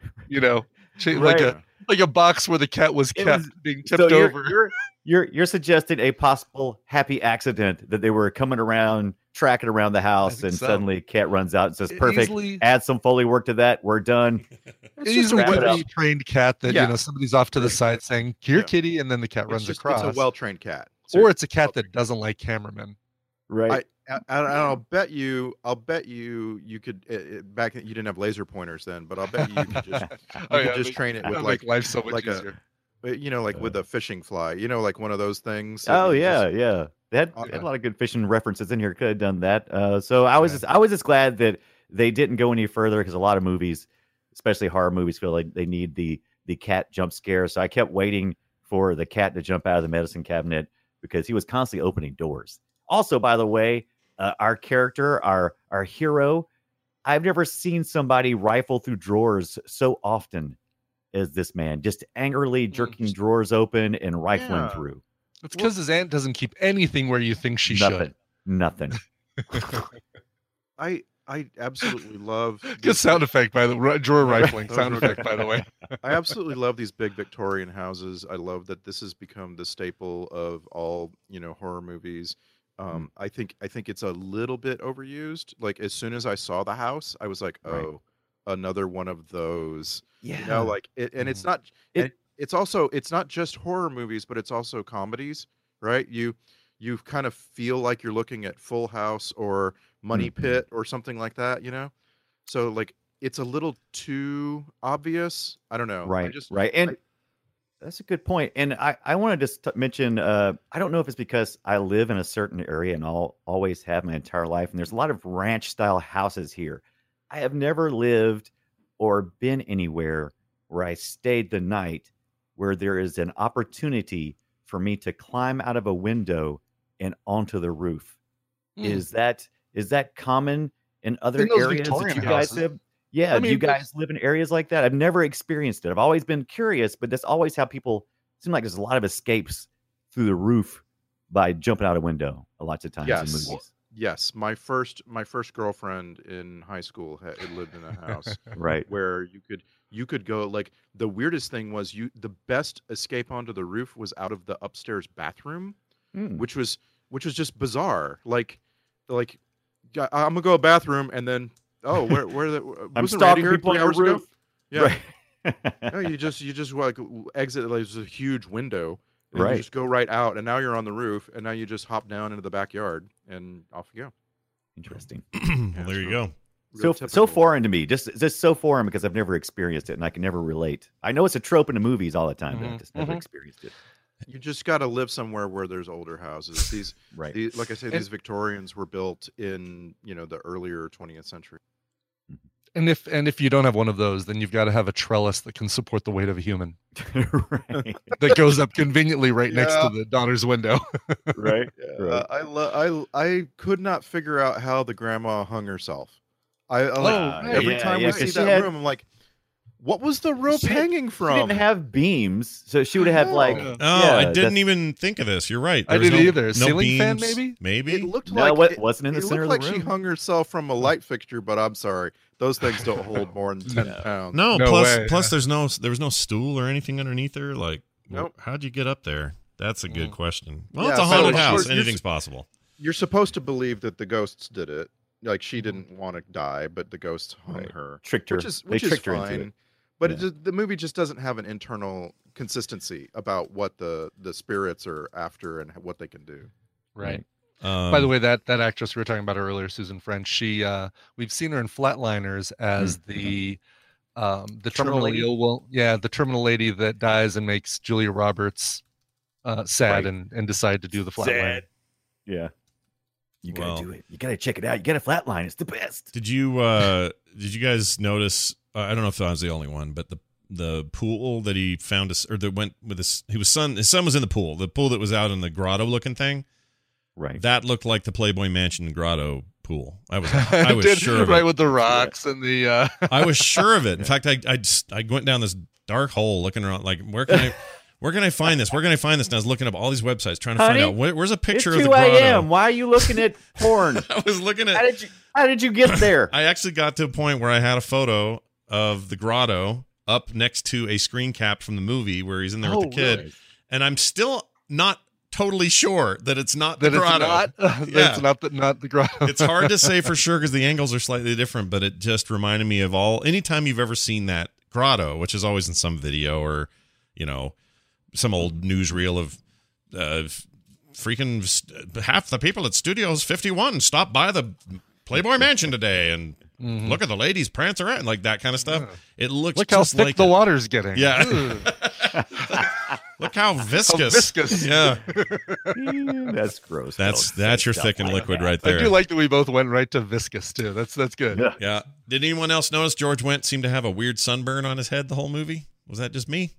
like a box where the cat was kept being tipped over. You're suggesting a possible happy accident that they were coming around, tracking around the house, and suddenly cat runs out and says, "Perfect." Add some Foley work to that. We're done. It's easily a trained cat that somebody's off to the side saying, "Here, kitty," and then the cat runs across. It's a well-trained cat, or it's a cat that doesn't like cameramen. Right. I'll bet you could back then you didn't have laser pointers then, but I'll bet you could just train it with like life so much easier. With a fishing fly, like one of those things. Oh yeah. They had a lot of good fishing references in here. Could have done that. So I was just glad that they didn't go any further because a lot of movies, especially horror movies, feel like they need the cat jump scare. So I kept waiting for the cat to jump out of the medicine cabinet because he was constantly opening doors. Also, by the way, our character, our hero, I've never seen somebody rifle through drawers so often as this man, just angrily jerking drawers open and rifling through. It's because his aunt doesn't keep anything where you think she should. Nothing. I absolutely love good sound effect by the drawer rifling sound effect, by the way. I absolutely love these big Victorian houses. I love that this has become the staple of all horror movies. I think it's a little bit overused. Like as soon as I saw the house, I was like, oh, another one of those. Yeah. It's not. It's not just horror movies, but it's also comedies, right? You kind of feel like you're looking at Full House or Money Pit or something like that, So like it's a little too obvious. I don't know. Right. And that's a good point. And I want to just mention, I don't know if it's because I live in a certain area and I'll always have my entire life. And there's a lot of ranch style houses here. I have never lived or been anywhere where I stayed the night where there is an opportunity for me to climb out of a window and onto the roof. Is that common in other areas that you guys have? Yeah, do you guys live in areas like that? I've never experienced it. I've always been curious, but that's always how people seem like there's a lot of escapes through the roof by jumping out a window lots of times in movies. Yes, my first girlfriend in high school lived in a house right where you could go. Like the weirdest thing was the best escape onto the roof was out of the upstairs bathroom, which was just bizarre. Like I'm gonna go to the bathroom and then I'm stalking people on the roof. Yeah, no, you just like exit. Like, there's a huge window. And you just go right out, and now you're on the roof, and now you just hop down into the backyard, and off you go. Interesting. Well, there you go. So foreign to me, just so foreign because I've never experienced it, and I can never relate. I know it's a trope in the movies all the time, but I've just never experienced it. You just got to live somewhere where there's older houses. These, like I say, these Victorians were built in the earlier 20th century. And if you don't have one of those, then you've got to have a trellis that can support the weight of a human. That goes up conveniently right next to the daughter's window. Right. I could not figure out how the grandma hung herself. Every time we see that room, I'm like, what was the rope hanging from? She didn't have beams, so she would have I didn't even think of this. You're right. I didn't either. No Ceiling beams, fan, maybe? Maybe. It looked wasn't in the center of the room. It looked like she hung herself from a light fixture, but I'm sorry. Those things don't hold more than 10 pounds. No plus there was no stool or anything underneath her. Like, how'd you get up there? That's a good question. Well, it's a haunted house. Anything's possible. You're supposed to believe that the ghosts did it. Like, she didn't want to die, but the ghosts hung her. Tricked her. Which is fine. But the movie just doesn't have an internal consistency about what the spirits are after and what they can do. Right. By the way, that actress we were talking about earlier, Susan French, she we've seen her in Flatliners as the terminally ill, the terminal lady that dies and makes Julia Roberts sad and decide to do the flatline. Yeah. You gotta do it. You gotta check it out. You gotta flatline. It's the best. Did you guys notice? I don't know if I was the only one, but the pool that he found or that went with his son was in the pool. The pool that was out in the grotto looking thing. Right. That looked like the Playboy Mansion grotto pool. I was sure of it. Right, with the rocks and the. I was sure of it. In fact, I went down this dark hole looking around, like where can I find this? Where can I find this? And I was looking up all these websites trying to find out where's a picture of the grotto. 2 a.m. Why are you looking at porn? I was looking at. How did you get there? I actually got to a point where I had a photo of the grotto up next to a screen cap from the movie where he's in there with the kid, really? And I'm still not totally sure that it's not the grotto. It's not the grotto. It's hard to say for sure because the angles are slightly different, but it just reminded me of anytime you've ever seen that grotto, which is always in some video or, some old newsreel of freaking half the people at Studios 51 stopped by the Playboy Mansion today and look at the ladies prance around, like that kind of stuff. It looks look how thick the water's getting. Yeah. Look how viscous. Yeah. That's gross. That's your thick and liquid right there. I do like that we both went right to viscous too. That's good. Yeah. Did anyone else notice George Wendt seemed to have a weird sunburn on his head the whole movie? Was that just me?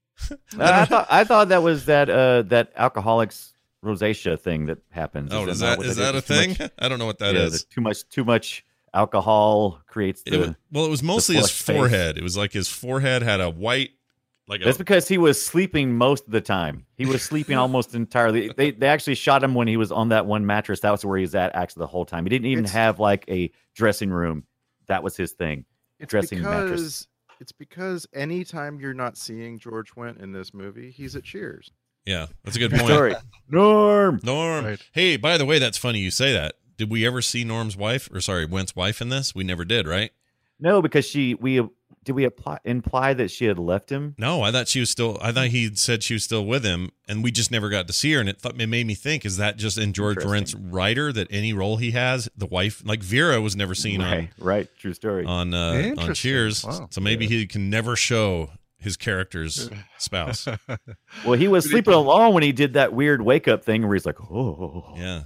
I thought that was that alcoholics rosacea thing that happens. Oh, is that a thing? I don't know what that is. Too much alcohol creates it was mostly his forehead. It was like his forehead had a white. That's because he was sleeping most of the time. He was sleeping almost entirely. They actually shot him when he was on that one mattress. That was where he was at actually the whole time. He didn't even have like a dressing room. That was his thing. Mattress. It's because anytime you're not seeing George Wendt in this movie, he's at Cheers. Yeah, that's a good point. Sorry. Norm. Right. Hey, by the way, that's funny you say that. Did we ever see Wendt's wife in this? We never did, right? No, because did we imply that she had left him? No, I thought he said she was still with him, and we just never got to see her. And it made me think: is that just in George Wendt's writer that any role he has, the wife, like Vera, was never seen right, true story on Cheers. Wow. So maybe he can never show his character's spouse. Well, he was sleeping alone when he did that weird wake up thing where he's like, oh, yeah.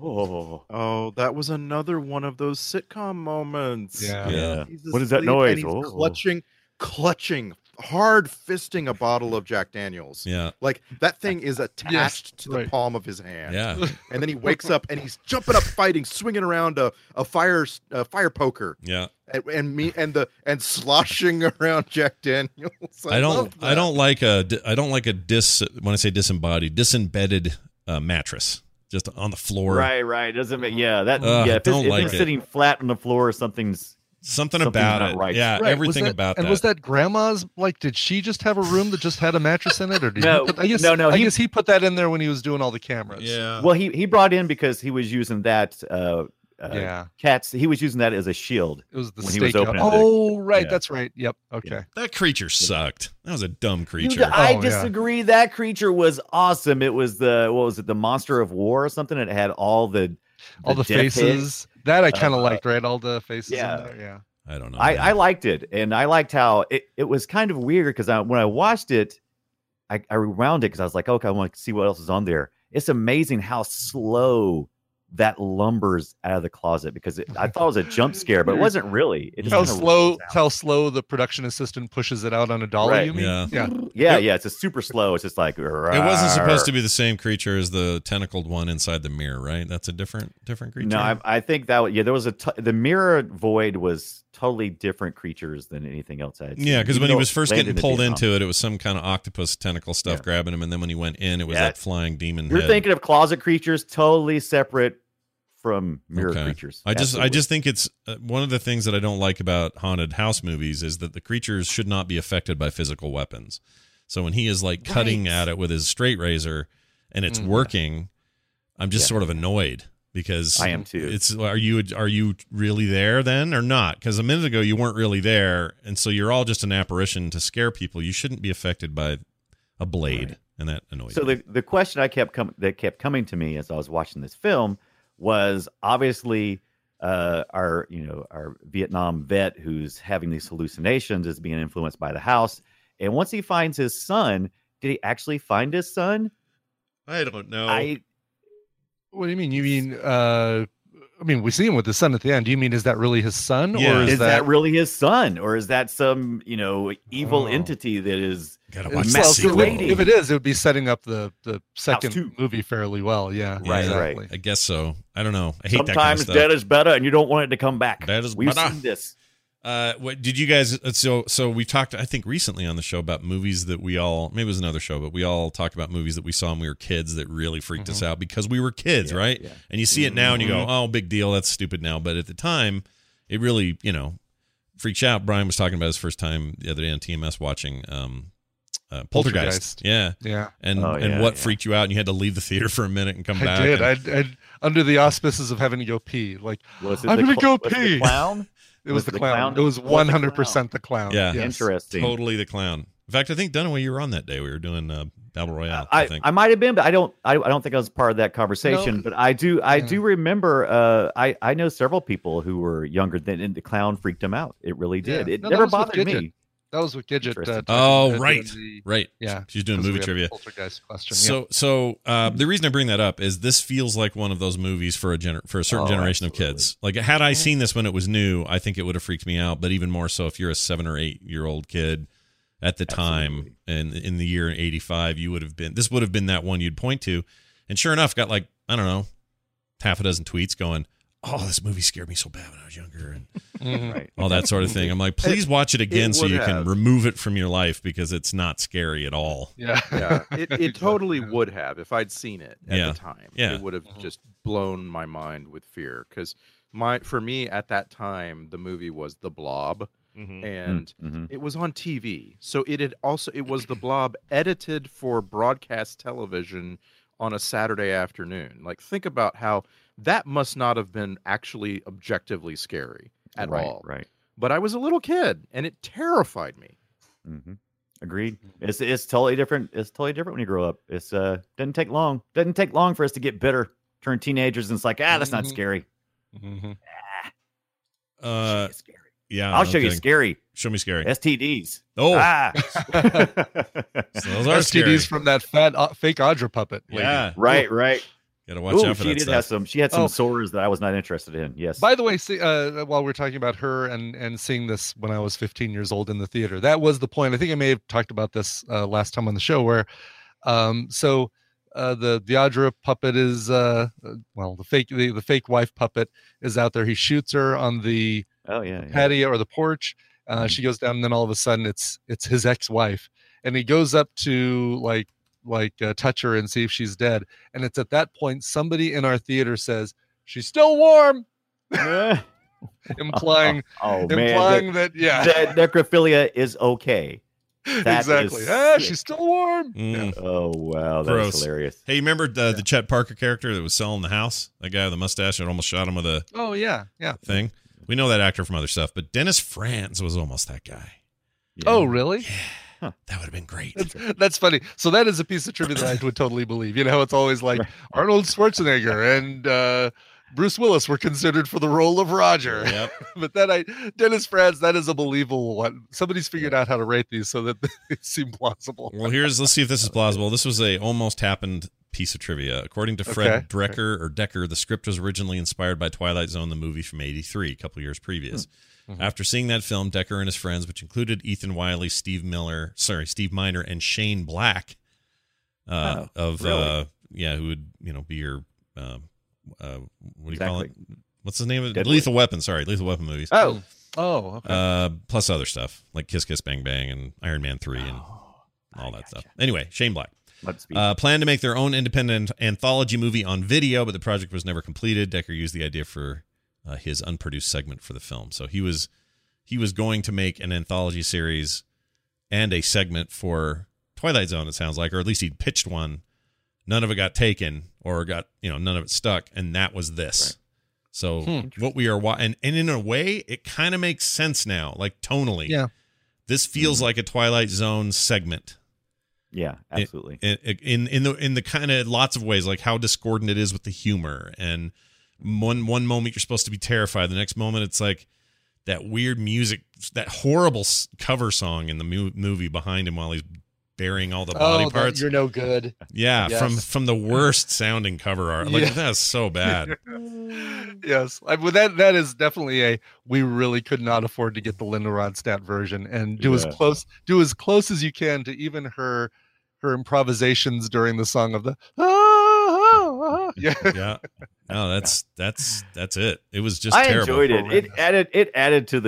Oh, that was another one of those sitcom moments. Yeah. What is that noise? He's clutching, hard fisting a bottle of Jack Daniels. Yeah. Like that thing is attached to the palm of his hand. Yeah. And then he wakes up and he's jumping up, fighting, swinging around a fire poker. Yeah. And sloshing around Jack Daniels. I don't like a when I say disembodied, disembedded mattress. Just on the floor. Right. Doesn't make if it's sitting flat on the floor or something about it. Right. Yeah, right. everything about that. And was that grandma's, like, did she just have a room that just had a mattress in it? Or did no, I guess he put that in there when he was doing all the cameras. Yeah. Well, he brought in because he was using that cats. He was using that as a shield. It was the when he was opening right. That's right. Yep. Okay. Yeah. That creature sucked. That was a dumb creature. I disagree. Yeah. That creature was awesome. It was the Monster of War or something. It had all the faces. That I kind of liked, right? All the faces in there. Yeah. I don't know. I liked it, and I liked how it was kind of weird because when I watched it, I rewound it because I was like, okay, I want to see what else is on there. It's amazing how slow that lumbers out of the closet because I thought it was a jump scare, but it wasn't really. It how slow the production assistant pushes it out on a dolly. Right. You mean? Yeah. It's a super slow. It's just like it wasn't supposed to be the same creature as the tentacled one inside the mirror, right? That's a different creature. No, I think that there was the mirror void was totally different creatures than anything else I had seen. Yeah, because when he was first getting pulled into it was some kind of octopus tentacle stuff grabbing him, and then when he went in, it was that flying demon. You're thinking of closet creatures, totally separate from mirror creatures. I just think it's one of the things that I don't like about haunted house movies is that the creatures should not be affected by physical weapons. So when he is like cutting at it with his straight razor and it's working, I'm just sort of annoyed because I am too. Are you really there then or not? Because a minute ago you weren't really there, and so you're all just an apparition to scare people. You shouldn't be affected by a blade, and that annoyed So me. the question that kept coming to me as I was watching this film was obviously our Vietnam vet who's having these hallucinations is being influenced by the house, and once he finds his son, did he actually find his son? I don't know. What do you mean? You mean we see him with his son at the end. Do you mean is that really his son, Yeah. or Is that really his son, or is that some evil Oh. entity that is Gotta watch the Well, sequel. if it is, it would be setting up the second two. movie fairly well. Yeah, Right, exactly. I guess so. I don't know. I hate that kind of sometimes stuff. dead is better, and you don't want it to come back. Dead is We've better. seen this. What did you guys? So we talked, I think, recently on the show about movies that we all, maybe it was another show, but we all talked about movies that we saw when we were kids that really freaked us out because we were kids, right? yeah. And you see it now and you go, oh, big deal, that's stupid now. But at the time, it really, freaks you out. Brian was talking about his first time the other day on TMS watching Poltergeist. Yeah. And what freaked you out, and you had to leave the theater for a minute and come back. I did. and- I under the auspices of having to go pee. Like, Was it I'm the going to go was it pee. the clown? It was the clown. clown? It was Was it the 100% the clown. Yeah. Yes. Interesting. Totally the clown. In fact, I think Dunaway, you were on that day. We were doing Battle Royale. I think. I might have been, but I don't think I was part of that conversation. No. But I do remember. I know several people who were younger than, and the clown freaked them out. It really did. Yeah. It No, that never was with bothered Gidget. me. That was what Gidget. Interesting. Oh, doing right. the- Right. Yeah. She's doing 'cause movie we had trivia. the Poltergeist question. So the reason I bring that up is this feels like one of those movies for a certain generation of kids. Like, had I seen this when it was new, I think it would have freaked me out. But even more so, if you're a 7 or 8 year old kid at the time, and in the year 85, this would have been that one you'd point to. And sure enough, got like, I don't know, half a dozen tweets going, "Oh, this movie scared me so bad when I was younger," and Right. all that sort of thing. I'm like, please watch it again so would you can have. remove it from your life, because it's not scary at all. Yeah. Yeah, it totally would have if I'd seen it at Yeah. the time. Yeah. It would have just blown my mind with fear because for me at that time the movie was The Blob, and it was on TV. So it was The Blob edited for broadcast television on a Saturday afternoon. Like, think about how that must not have been actually objectively scary at all. Right. But I was a little kid, and it terrified me. Mm-hmm. Agreed. It's totally different. It's totally different when you grow up. It's doesn't take long. Doesn't take long for us to get bitter, turn teenagers, and it's like, that's not scary. Mm-hmm. It's scary. Yeah, I'll no show you kidding. scary. Show me scary. STDs. Oh. Ah. So those are scary. STDs from that fat fake Audra puppet. lady. Yeah, right. Gotta watch Ooh, out for she that did stuff. have some. She had some Oh. sores that I was not interested in. Yes. By the way, while we're talking about her and seeing this when I was 15 years old in the theater, that was the point. I think I may have talked about this last time on the show, where the Audra puppet is the fake wife puppet is out there. He shoots her on the patio or the porch. She goes down, and then all of a sudden it's his ex-wife, and he goes up to touch her and see if she's dead. And it's at that point somebody in our theater says, "She's still warm," implying that that necrophilia is okay. That exactly. is She's still warm. Mm. Oh wow, that's Gross. hilarious. Hey, you remember the Chet Parker character that was selling the house? That guy with the mustache that almost shot him with a Oh yeah. thing. We know that actor from other stuff, but Dennis Franz was almost that guy. Oh really? That would have been great. That's funny. So that is a piece of trivia that I would totally believe. You know, it's always like Arnold Schwarzenegger and Bruce Willis were considered for the role of Roger. Yep. But Dennis Franz, that is a believable one. Somebody's figured out how to rate these so that they seem plausible. Well, let's see if this is plausible. This was a almost happened piece of trivia. According to Fred Decker, the script was originally inspired by Twilight Zone, the movie from '83, a couple years previous. After seeing that film, Decker and his friends, which included Ethan Wiley, Steve Miner, and Shane Black, who would be your what do you call it? What's the name of it? Deadwood. Lethal Weapon. Sorry, Lethal Weapon movies. Oh, okay. Plus other stuff like Kiss Kiss Bang Bang and Iron Man 3 and all that stuff. Anyway, Shane Black. Planned to make their own independent anthology movie on video, but the project was never completed. Decker used the idea for his unproduced segment for the film. So he was going to make an anthology series and a segment for Twilight Zone, it sounds like, or at least he'd pitched one. None of it got taken or none of it stuck, and that was this. Right. So what we are and in a way, it kind of makes sense now, like tonally. Yeah. This feels like a Twilight Zone segment. Yeah, absolutely. In the kind of lots of ways, like how discordant it is with the humor, and one moment you're supposed to be terrified, the next moment it's like that weird music, that horrible cover song in the movie behind him while he's burying all the body parts. You're no good. Yeah, Yes. from the worst sounding cover art. Like that's so bad. Yes, that is definitely we really could not afford to get the Linda Ronstadt version, and do as close as you can to even her improvisations during the song of the Yeah. No, that's it. It was just I terrible. enjoyed it. It added to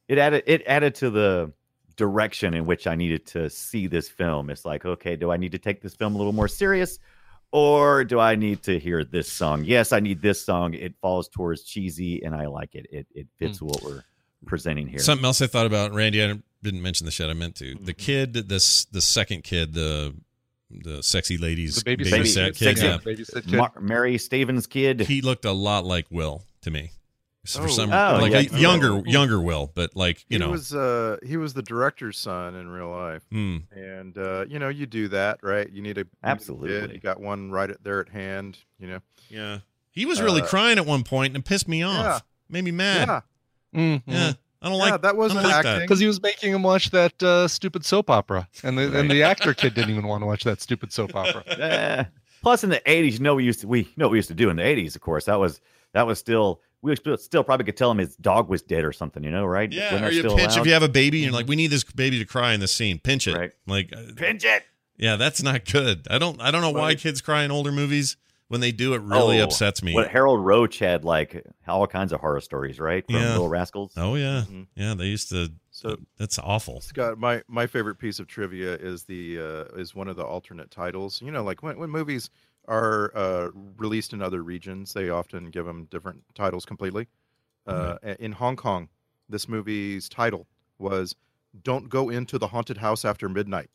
the direction in which I needed to see this film. It's like, okay, do I need to take this film a little more serious, or do I need to hear this song? Yes, I need this song. It falls towards cheesy, and I like it. It fits what we're presenting here. Something else I thought about, Randy, I didn't mention this yet. I meant to. The kid, the second kid, the sexy ladies, The babysit kid, sexy yeah. babysit kid. Mary Stevens' kid. He looked a lot like Will to me. For some, Oh, like yeah. a younger Will, but like he was the director's son in real life, and you do that, right? You need a Absolutely. kid. You got one right there at hand, Yeah, he was really crying at one point, and it pissed me off. Yeah. Made me mad. Yeah. Mhm. Yeah, I don't like that wasn't I don't like acting. that. Because he was making him watch that stupid soap opera, and the actor kid didn't even want to watch that stupid soap opera. Plus, in the '80s, we used to do in the '80s. Of course, that was still. We still probably could tell him his dog was dead or something, right? Yeah, When or they're you still pinch around. if you have a baby and you're like, we need this baby to cry in this scene. Pinch it, Right. like Pinch it. Yeah, that's not good. I don't know why kids cry in older movies. When they do, it really upsets me. What Harold Roach had like all kinds of horror stories, right? From Little Rascals. Oh yeah, yeah. They used to. So that's awful. Scott, my favorite piece of trivia is is one of the alternate titles. Like when movies are released in other regions, they often give them different titles completely. In Hong Kong, this movie's title was "Don't Go Into the Haunted House After Midnight."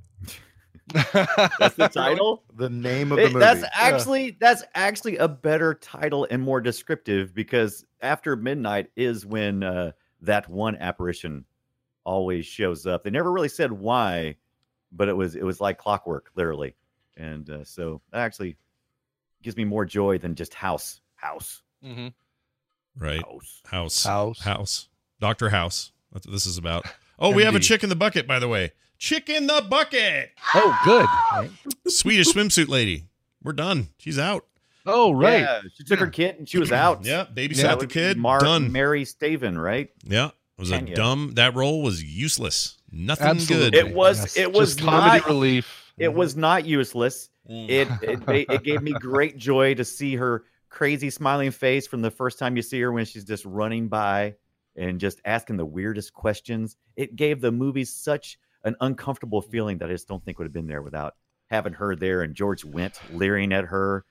That's the title. The name of the movie. That's actually a better title and more descriptive, because after midnight is when that one apparition always shows up. They never really said why, but it was like clockwork, literally, and so that actually gives me more joy than just house. Mm-hmm. Right. House. Dr. House. That's what this is about. Oh, we have a chick in the bucket, by the way. Chick in the bucket. Oh, good. Swedish swimsuit lady. We're done. She's out. Oh, right. Yeah, she took her kid and she was out. Yeah, babysat the kid. Done. Mary Staven, right? Yeah, it was Kenya. that role was useless. Nothing Absolutely. good. It was Just comedy not relief. It was not useless. It gave me great joy to see her crazy smiling face from the first time you see her when she's just running by and just asking the weirdest questions. It gave the movie such an uncomfortable feeling that I just don't think would have been there without having her there and George Wendt leering at her.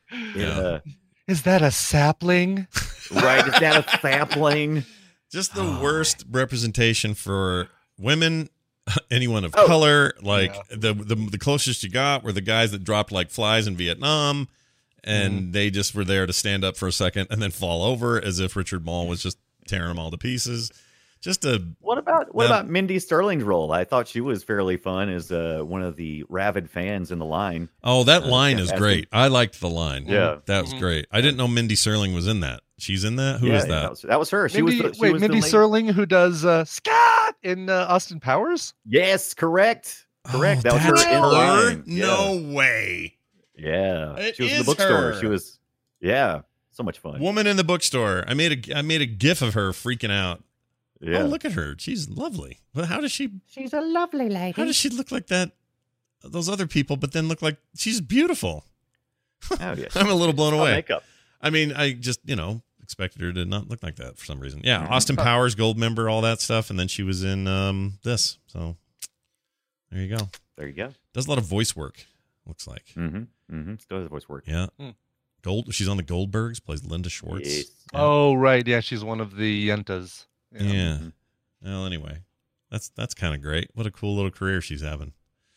Is that a sapling? Right? Is that a sapling? Just the worst representation for women, anyone of color. Like the closest you got were the guys that dropped like flies in Vietnam, and they just were there to stand up for a second and then fall over as if Richard Mall was just tearing them all to pieces. What about Mindy Sterling's role? I thought she was fairly fun as one of the rabid fans in the line. Oh, that line is great. I liked the line. Yeah, that was great. I didn't know Mindy Sterling was in that. She's in that. Who is that? That was her. Mindy Sterling, who does Scott in Austin Powers. Yes, correct. Oh, that was her in the line. No way. Yeah, she was in the bookstore. Her. She was. Yeah, so much fun. Woman in the bookstore. I made a gif of her freaking out. Yeah. Oh, look at her. She's lovely. Well, how does she? She's a lovely lady. How does she look like that? Those other people, but then look like she's beautiful. Oh yes. I'm a little blown away. Makeup. I mean, I just expected her to not look like that for some reason. Yeah, Austin Powers, Gold member, all that stuff, and then she was in this. So there you go. There you go. Does a lot of voice work. Looks like. Still does voice work. Yeah. She's on the Goldbergs. Plays Linda Schwartz. Yes. Yeah. Oh right, yeah, she's one of the Yentas. Yeah. Well, anyway, that's kind of great. What a cool little career she's having.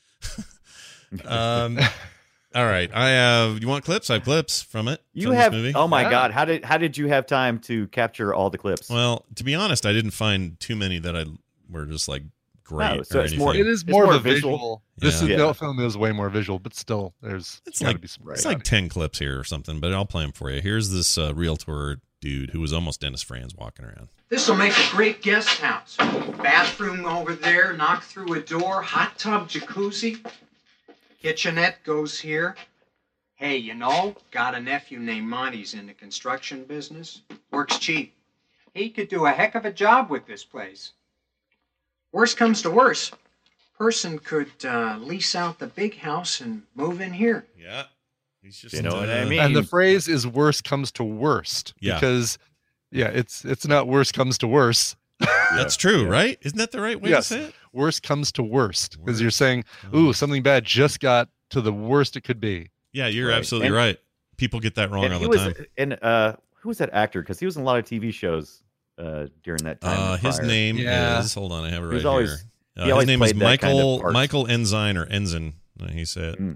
All right, I have. You want clips? I have clips from it. You have. This movie. Oh my God! How did you have time to capture all the clips? Well, to be honest, I didn't find too many that I were just like great. No, so or it's anything. more- It is It's more more of a visual. visual. This Yeah. is the film is way more visual, but still, there's It's gotta like be some it's like 10 clips here or something, but I'll play them for you. Here's this realtor dude who was almost Dennis Franz walking around. This will make a great guest house. Bathroom over there, knock through a door, hot tub, jacuzzi. Kitchenette goes here. Hey, you know, got a nephew named Monty's in the construction business. Works cheap. He could do a heck of a job with this place. Worst comes to worst, person could lease out the big house and move in here. Yeah. He's just You know what I mean? And the phrase is "worst comes to worst" Yeah. because, it's not "worst comes to worse." That's true, right? Isn't that the right way Yes, to say it? worst comes to worst because you're saying, "Ooh, something bad just got to the worst it could be." Yeah, you're Right. absolutely And- right. People get that wrong And all he the was, time. and who was that actor? Because he was in a lot of TV shows during that time. His prior. name Yeah. is, hold on, I have it He right was always- here. he His always name is played that kind of Michael part. Michael Ensign or Ensign. He said.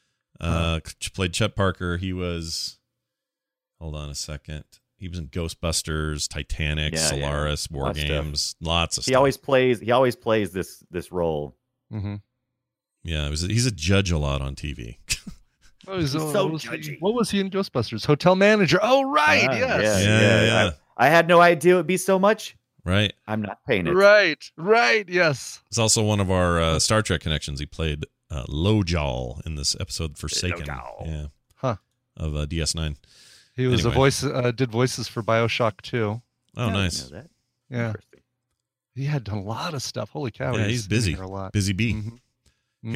Played Chet Parker. He was. Hold on a second. He was in Ghostbusters, Titanic, Yeah, yeah. Solaris, War Lots of stuff. Games, lots of He stuff. always plays this role. Mm-hmm. Yeah, he's a judge a lot on TV. Oh, he's so what was judgy. he- What was he in Ghostbusters? Hotel manager. Oh, right. Yes. Yeah. I had no idea it would be so much. Right. I'm not paying it. Right. Yes. It's also one of our Star Trek connections. He played Lojaw in this episode Forsaken. Yeah. Huh. Of DS9. He was Anyway. a voice. Did voices for BioShock 2. Oh, Yeah, I nice. didn't know that. Yeah. Interesting. He had done a lot of stuff. Holy cow. Yeah, he he's was in busy. there a lot. Busy bee. Mhm.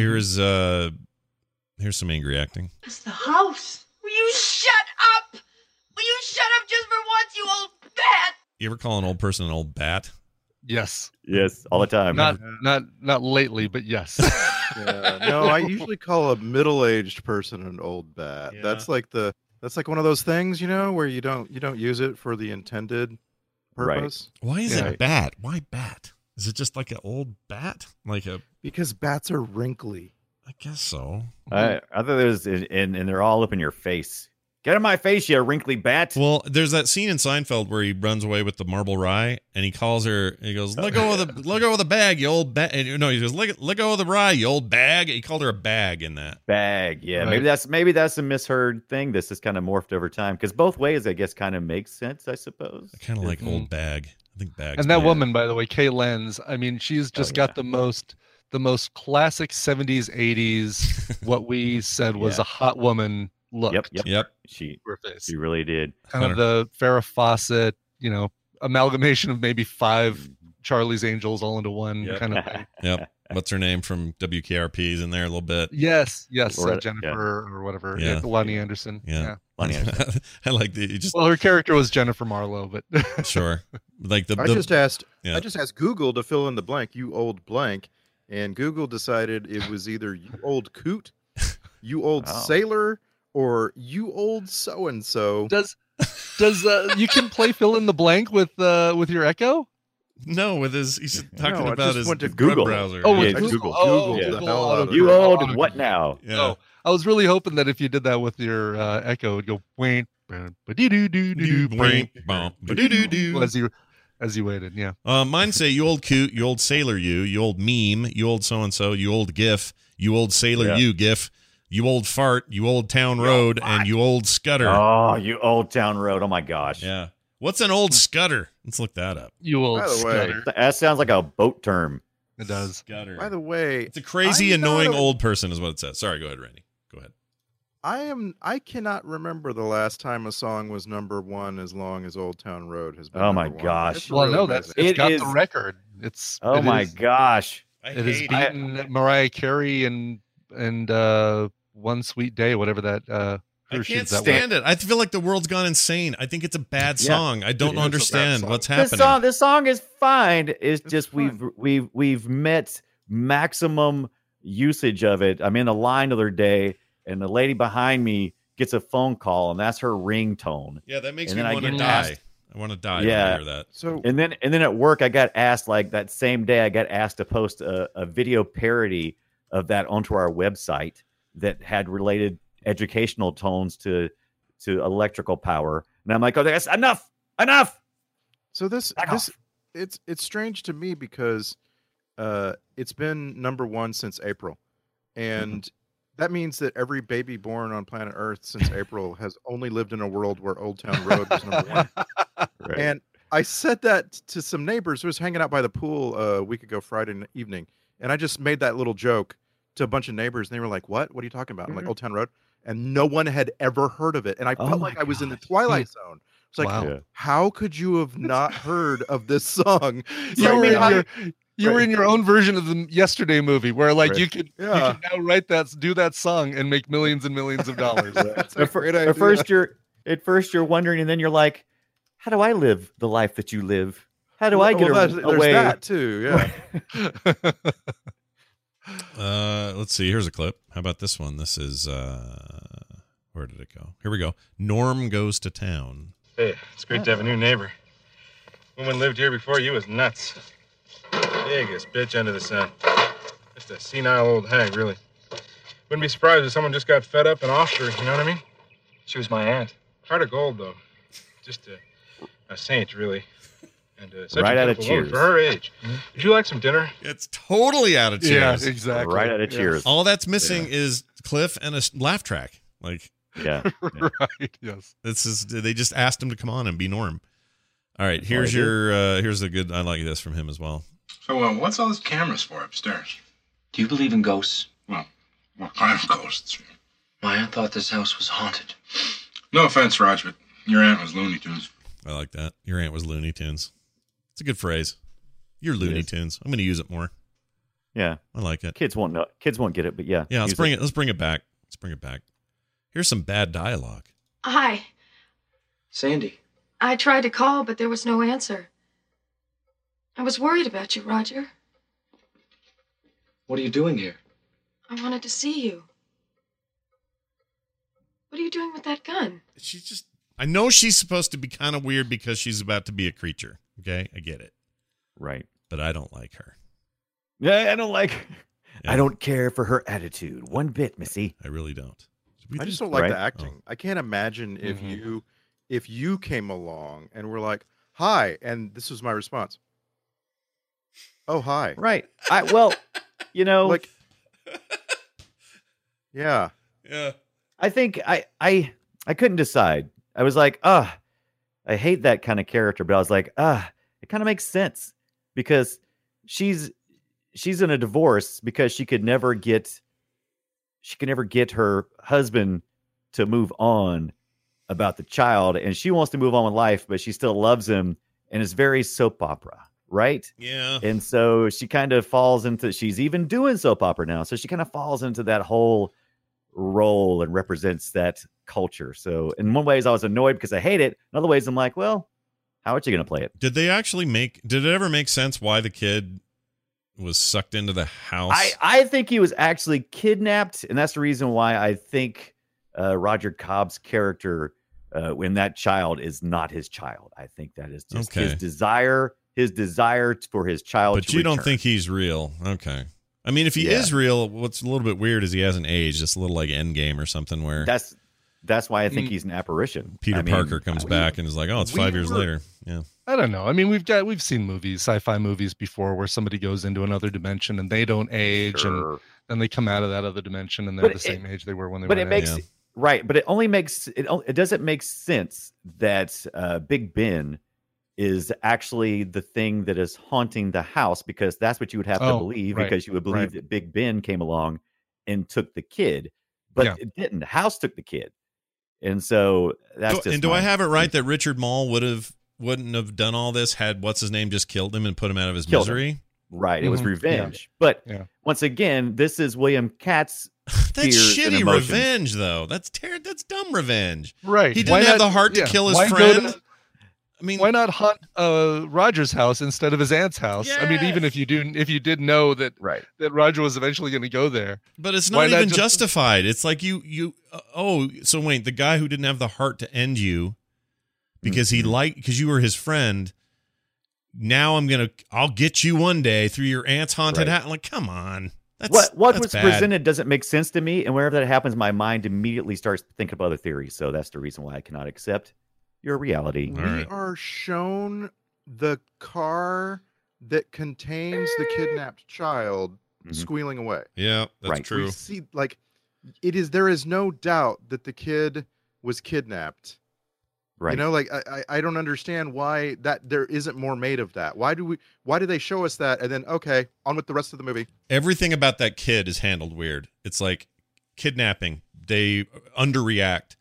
Here's some angry acting. It's the house. Will you shut up? Will you shut up just for once, you old bat? You ever call an old person an old bat? Yes. Yes, all the time. Not lately, but yes. Yeah, no, I usually call a middle-aged person an old bat. Yeah. That's like one of those things, where you don't use it for the intended purpose. Why is Yeah. it bat? Why bat? Is it just like an old bat? Because bats are wrinkly. I guess so. I thought it was, and they're all up in your face. Get in my face, you wrinkly bat. Well, there's that scene in Seinfeld where he runs away with the marble rye, and he calls her. He goes, "Let go of the bag, you old bag." No, he goes, "Let go of the rye, you old bag." He called her a bag in that. Bag, yeah. Right. Maybe that's a misheard thing. This has kind of morphed over time because both ways, I guess, kind of makes sense. I suppose. I kind of like old bag. I think bag. And that woman, by the way, Kay Lenz, I mean, she's just got the most classic 70s, 80s, what we said was Yeah. a hot woman look. Yep. She Her face. she really did. Kind of the Farrah Fawcett, amalgamation of maybe 5 Charlie's Angels all into one Yep. kind of thing. Yep. What's her name from WKRP's in there a little bit? Yes, Loretta, Jennifer or whatever. Yeah. Yeah, Lonnie Anderson. Yeah. Lonnie Anderson. I like the you just Well, her character was Jennifer Marlowe, but sure. Like I just asked Google to fill in the blank, you old blank, and Google decided it was either you old coot, you old sailor, or you old so and so. does you can play fill in the blank with your Echo? No, with his he's talking No, I about just his went to web Google. browser. Oh, Yeah, with Google. Google. Oh, Google. Google The hell out of You it. old what now? Yeah. Oh, I was really hoping that if you did that with your Echo, it'd go wait, as you waited. Yeah. Mine say you old coot, you old sailor, you old meme, you old so and so, you old gif, you old sailor, Yeah. you gif, you old fart, you old town road, and you old scudder. Oh, you old town road. Oh my gosh. Yeah. What's an old scudder? Let's look that up. You old By the way, scudder. That sounds like a boat term. It does. Scudder. By the way, It's a crazy, I'm not annoying a- old person, is what it says. Sorry, go ahead, Randy. Go ahead. I cannot remember the last time a song was #1 as long as Old Town Road has been. Oh my #1. gosh. It's Well, really no, that's amazing. it's got is- the record. Oh my is- gosh. It has beaten Mariah Carey and One Sweet Day, whatever that. I cruise can't ship's that stand it. I feel like the world's gone insane. I think it's a bad Yeah. song. I don't It is a bad understand song. what's This happening. song is fine. It's just fine. we've met maximum usage of it. I'm in a line the other day, and the lady behind me gets a phone call, and that's her ringtone. Yeah, that makes And me then I want to get die. asked- I want to die Yeah. when I hear that. So And then at work, I got asked like that same day. I got asked to post a video parody of that onto our website that had related educational tones to electrical power, and I'm like, oh, that's enough. So this Back this off. it's strange to me because it's been number one since April, and that means that every baby born on planet Earth since April has only lived in a world where Old Town Road was number one. Right. And I said that to some neighbors who was hanging out by the pool a week ago Friday evening, and I just made that little joke to a bunch of neighbors, and they were like, "What? What are you talking about?" I'm like, "Old Town Road," and no one had ever heard of it, and I felt like I was in the Twilight Zone. It's like, how could you have not heard of this song? You were in your own version of the Yesterday movie, where like you could now do that song and make millions and millions of dollars. At first you're wondering, and then you're like, how do I live the life that you live? How do I get away? There's that too, yeah. Let's see. Here's a clip. How about this one? This is where did it go? Here we go. Norm Goes to Town. Hey, it's great to have a new neighbor. Woman lived here before you was nuts. Biggest bitch under the sun. Just a senile old hag, really. Wouldn't be surprised if someone just got fed up and offed her, you know what I mean? She was my aunt. Heart of gold, though. Just a saint, really. And such Right a out of beautiful woman Cheers. for her age. Would you like some dinner? It's totally out of Cheers. Yeah, exactly. Right out of Cheers. All that's missing is Cliff and a laugh track. Like, yeah. Right. Yes. This is. They just asked him to come on and be Norm. All right. Here's here's a good. I like this from him as well. So, what's all this cameras for upstairs? Do you believe in ghosts? Well, what kind of ghosts? My aunt thought this house was haunted. No offense, Raj, but your aunt was Looney Tunes. I like that. Your aunt was Looney Tunes. It's a good phrase. You're Looney Tunes. I'm going to use it more. Yeah, I like it. Kids won't know. Kids won't get it, but yeah. Yeah, let's bring it. Let's bring it back. Let's bring it back. Here's some bad dialogue. Hi. Sandy. I tried to call, but there was no answer. I was worried about you, Roger. What are you doing here? I wanted to see you. What are you doing with that gun? She's just. I know she's supposed to be kind of weird because she's about to be a creature. Okay, I get it. Right. But I don't like her. Yeah, I don't like. Yeah. I don't care for her attitude one bit, Missy. I really don't. I just don't like the acting. I can't imagine if you came along and were like, "Hi," and this was my response. Oh, hi. Right. Well, you know, like, yeah. I think I couldn't decide. I was like, I hate that kind of character, but I was like, it kind of makes sense because she's in a divorce because she could never get her husband to move on about the child, and she wants to move on with life, but she still loves him, and it's very soap opera, right? Yeah. And so she kind of falls into, she's even doing soap opera now, so she kind of falls into that whole role and represents that culture. So in one ways I was annoyed because I hate it. In other ways I'm like, well, how are you going to play it? Did it ever make sense why the kid was sucked into the house? I think he was actually kidnapped, and that's the reason why I think Roger Cobb's character when that child is not his child. I think that is just his desire for his child. But you don't think he's real? Okay. I mean, if he is real, what's a little bit weird is he hasn't aged. It's a little like Endgame or something where that's why I think he's an apparition. Peter Parker comes back and is like, oh, it's 5 years later. Yeah. I don't know. I mean, we've seen movies, sci-fi movies before where somebody goes into another dimension and they don't age, and then they come out of that other dimension and they're the same age they were when they were. But it makes right. But it doesn't make sense that Big Ben is actually the thing that is haunting the house, because that's what you would have to believe, because you would believe that Big Ben came along and took the kid, but it didn't. The house took the kid. And so that's do I have it right that Richard Mall wouldn't have done all this had what's his name just killed him and put him out of his misery? Right. It was revenge. Yeah. But once again, this is William Katz. That's shitty revenge, though. That's dumb revenge. Right. He didn't have the heart to kill his friend. I mean, why not haunt Roger's house instead of his aunt's house? Yes. I mean, even if you did know that that Roger was eventually going to go there, but it's not even justified. It's like so wait, the guy who didn't have the heart to end you because because you were his friend. Now I'll get you one day through your aunt's haunted house. Like, come on. What was presented doesn't make sense to me, and whenever that happens, my mind immediately starts thinking of other theories. So that's the reason why I cannot accept your reality. We are shown the car that contains the kidnapped child squealing away. Yeah, that's true. We see, like, there is no doubt that the kid was kidnapped. Right. You know, like I don't understand why that there isn't more made of that. Why do they show us that and then okay, on with the rest of the movie? Everything about that kid is handled weird. It's like kidnapping. They underreact.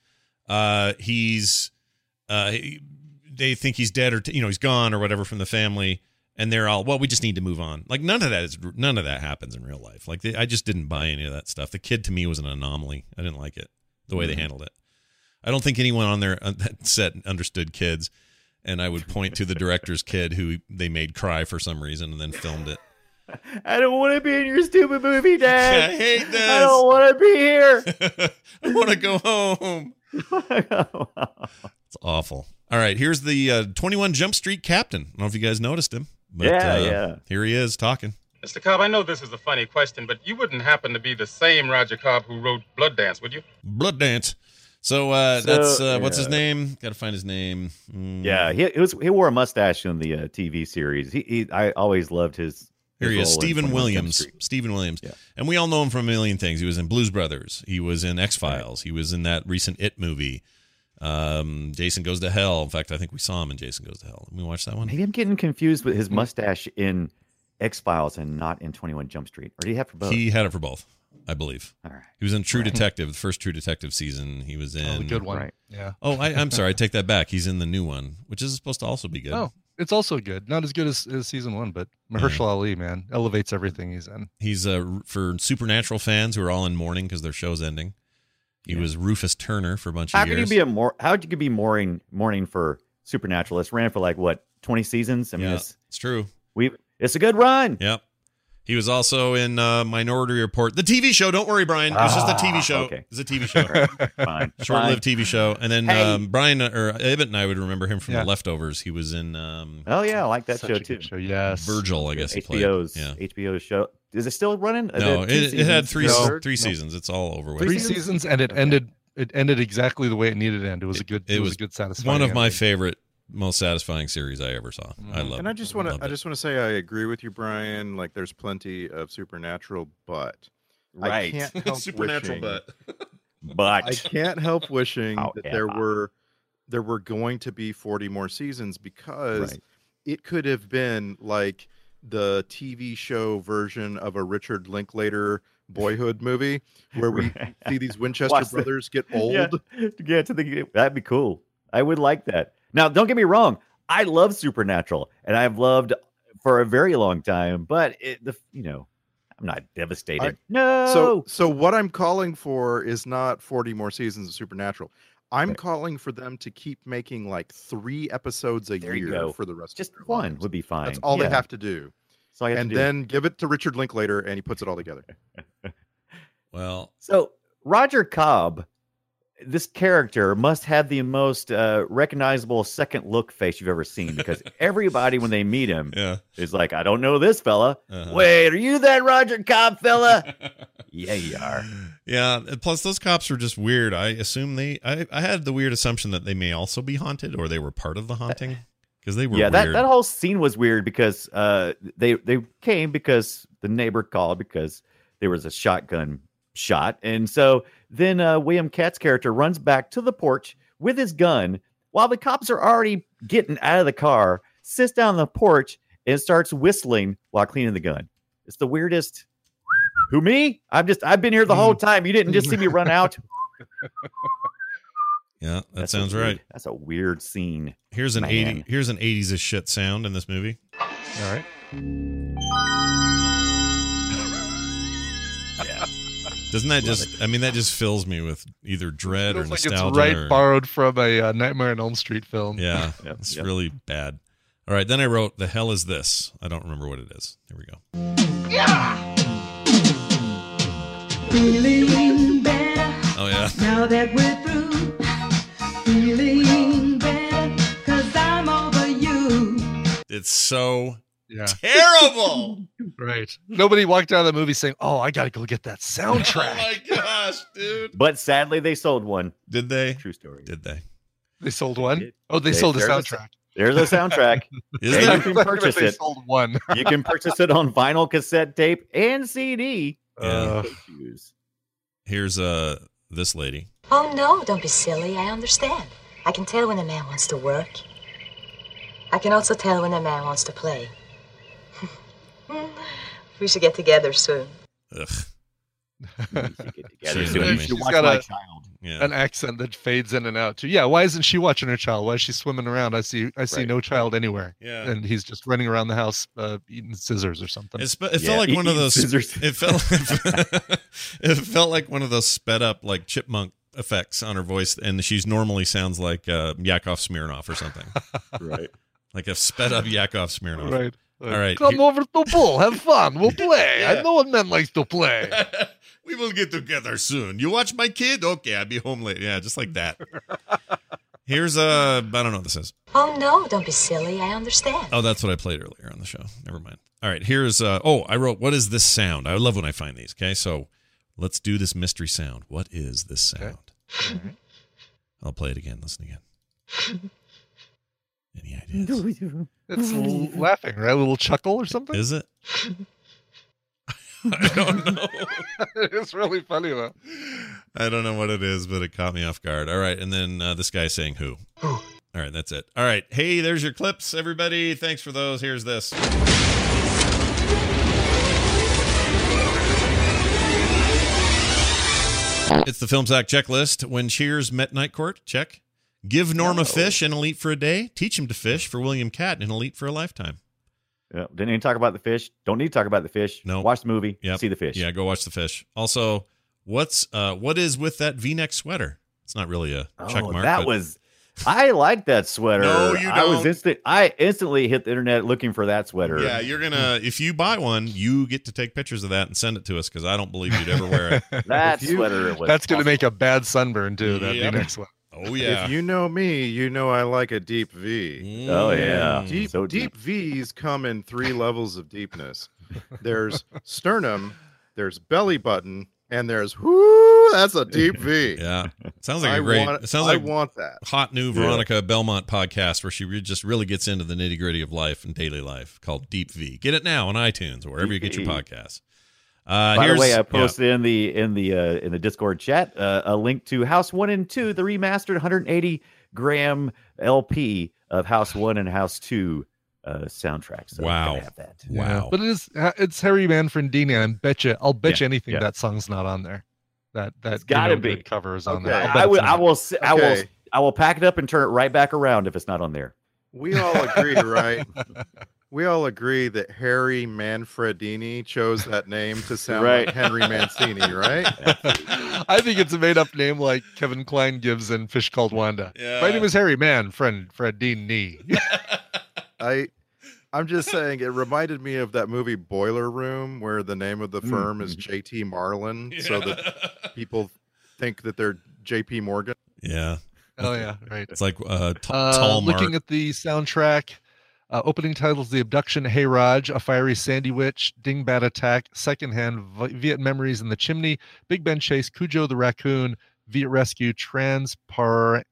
They think he's dead or he's gone or whatever from the family, and they're all, well, we just need to move on. Like none of that happens in real life. Like I just didn't buy any of that stuff. The kid to me was an anomaly. I didn't like it the way they handled it. I don't think anyone on that set understood kids, and I would point to the director's kid who they made cry for some reason and then filmed it. I don't want to be in your stupid movie, Dad. I hate this. I don't want to be here. I want to go home. It's awful. All right, here's the 21 Jump Street captain. I don't know if you guys noticed him. But, yeah. Here he is talking. Mr. Cobb, I know this is a funny question, but you wouldn't happen to be the same Roger Cobb who wrote Blood Dance, would you? Blood Dance. So that's what's his name? Got to find his name. Yeah, he wore a mustache in the TV series. I always loved his. Here he is, Stephen Williams. Stephen Williams. Yeah. And we all know him from a million things. He was in Blues Brothers. He was in X-Files. He was in that recent It movie. Jason Goes to Hell. In fact, I think we saw him in Jason Goes to Hell. Did we watch that one? Maybe I'm getting confused with his mustache in X-Files and not in 21 Jump Street. Or did he have for both? He had it for both, I believe. All right. He was in True Detective, the first True Detective season. He was in... the good one. Right. Yeah. Oh, I'm sorry. I take that back. He's in the new one, which is supposed to also be good. Oh, it's also good. Not as good as season 1, but Mahershala Ali, man, elevates everything he's in. He's for Supernatural fans who are all in mourning because their show's ending. He was Rufus Turner for a bunch of years. How could you be mourning for Supernatural? It's ran for like what, 20 seasons? I mean, it's true. It's a good run. Yep. He was also in Minority Report, the TV show. Don't worry, Brian. It was just a TV show. Okay. It's a TV show. Fine. Short-lived TV show. And then Brian or Evan and I would remember him from The Leftovers. He was in. Oh yeah, I like that show too. Show, yes. Virgil, I guess he played. HBO's show. Is it still running? No, it had three seasons. It's all over with. 3 seasons, and it ended exactly the way it needed to end. It was a good satisfying. One of my favorite, most satisfying series I ever saw. I love it. And I just want to say I agree with you, Brian. Like, there's plenty of Supernatural, but I can't help Supernatural, but I can't help wishing that there were going to be 40 more seasons, because it could have been like the TV show version of a Richard Linklater Boyhood movie where we see these Winchester brothers get old. That'd be cool. I would like that. Now, don't get me wrong. I love Supernatural, and I've loved for a very long time. But I'm not devastated. So what I'm calling for is not 40 more seasons of Supernatural. I'm calling for them to keep making like 3 episodes a year for the rest. Just of their one lives. would be fine. That's all they have to do. So then give it to Richard Linklater, and he puts it all together. Well, so Roger Cobb, this character must have the most recognizable second look face you've ever seen, because everybody, when they meet him, is like, I don't know this fella. Wait, are you that Roger Cobb fella? Yeah, you are. Yeah. Plus, those cops were just weird. I assume I had the weird assumption that they may also be haunted, or they were part of the haunting, because they were weird. That whole scene was weird, because they came because the neighbor called because there was a shotgun shot. And so then William Katt's character runs back to the porch with his gun while the cops are already getting out of the car, sits down on the porch and starts whistling while cleaning the gun. It's the weirdest. Who, me? I've been here the whole time. You didn't just see me run out. Yeah, that sounds right. That's a weird scene. Here's an 80s as shit sound in this movie. All right. Yeah. Doesn't that that just fills me with either dread or nostalgia. Like it's borrowed from a Nightmare on Elm Street film. Yeah, it's really bad. All right, then I wrote, the hell is this? I don't remember what it is. Here we go. Yeah! Feeling better. Oh, yeah. Now that we're through. Feeling better, 'cause I'm over you. It's so terrible. Right. Nobody walked out of the movie saying, oh, I got to go get that soundtrack. Oh, my gosh, dude. But sadly, they sold one. Did they? True story. Did they? They sold one? Oh, they sold the soundtrack. There's a soundtrack. Is And there? you can purchase They it. sold one. You can purchase it on vinyl, cassette tape, and CD. Yeah. Choose. Here's this lady. Oh, no, don't be silly. I understand. I can tell when a man wants to work. I can also tell when a man wants to play. We should get together soon. Ugh. Together. She's So with you me. should She's watch got My a- Child. Yeah. An accent that fades in and out too. Yeah, why isn't she watching her child? Why is she swimming around? I see Right. no child anywhere. Yeah. And he's just running around the house eating scissors or something. It Yeah, felt like one of eat those. scissors. It felt like one of those sped up like chipmunk effects on her voice, and she's normally sounds like Yakov Smirnoff or something. Right. Like a sped up Yakov Smirnoff. Right. All right. Come over to the pool, have fun, we'll play. Yeah. I know a man likes to play. We will get together soon. You watch my kid? Okay, I'll be home late. Yeah, just like that. Here's I don't know what this is. Oh, no, don't be silly. I understand. Oh, that's what I played earlier on the show. Never mind. All right, here's I wrote, what is this sound? I love when I find these. Okay, so let's do this mystery sound. What is this sound? Okay. I'll play it again. Listen again. Any ideas? It's laughing, right? A little chuckle or something? Is it? I don't know. It's really funny though. I don't know what it is, but it caught me off guard. All right, and then this guy saying who. All right, that's it. All right, hey, there's your clips, everybody. Thanks for those. Here's this. It's the Film Sack checklist. When Cheers met Night Court, check. Give Norm a fish and Elite for a day. Teach him to fish for William Catt and Elite for a lifetime. Yeah, didn't even talk about the fish. Don't need to talk about the fish. No. Watch the movie. Yep. See the fish. Yeah, go watch the fish. Also, what is with that V-neck sweater? It's not really a check mark. That but was. I like that sweater. No, you don't. I instantly hit the internet looking for that sweater. Yeah, you're gonna. If you buy one, you get to take pictures of that and send it to us because I don't believe you'd ever wear it. That sweater was. That's going to make a bad sunburn too. That'd Yep. be next one. Oh yeah. If you know me, you know I like a deep V. Oh yeah. Deep, So deep V's come in 3 levels of deepness. There's sternum, there's belly button, and there's whoo. That's a deep V. Yeah, sounds like I a great. want- It sounds I like want that. hot new Veronica Belmont podcast where she just really gets into the nitty gritty of life and daily life called Deep V. Get it now on iTunes or wherever you get your podcasts. By the way, I posted in the Discord chat a link to House 1 and 2, the remastered 180 gram LP of House 1 and House 2 soundtracks. So Wow. gotta have that. Yeah. But it's Harry Manfredini. I'll bet you anything yeah. that song's not on there. That gotta You Know be. Good cover is on Okay. there. I'll bet I it's will. not. I will pack it up and turn it right back around if it's not on there. We all agree, right? We all agree that Harry Manfredini chose that name to sound Right. like Henry Mancini, right? I think it's a made up name like Kevin Kline gives in Fish Called Wanda. Yeah. My name is Harry Manfredini. I'm just saying it reminded me of that movie Boiler Room where the name of the firm is JT Marlin so that people think that they're JP Morgan. Yeah. Oh yeah, right. It's like tall Mark. Looking at the soundtrack, opening titles: The Abduction, Hey Raj, A Fiery Sandy Witch, Dingbat Attack, Secondhand, Viet Memories in the Chimney, Big Ben Chase, Cujo the Raccoon, Viet Rescue, Transparenty.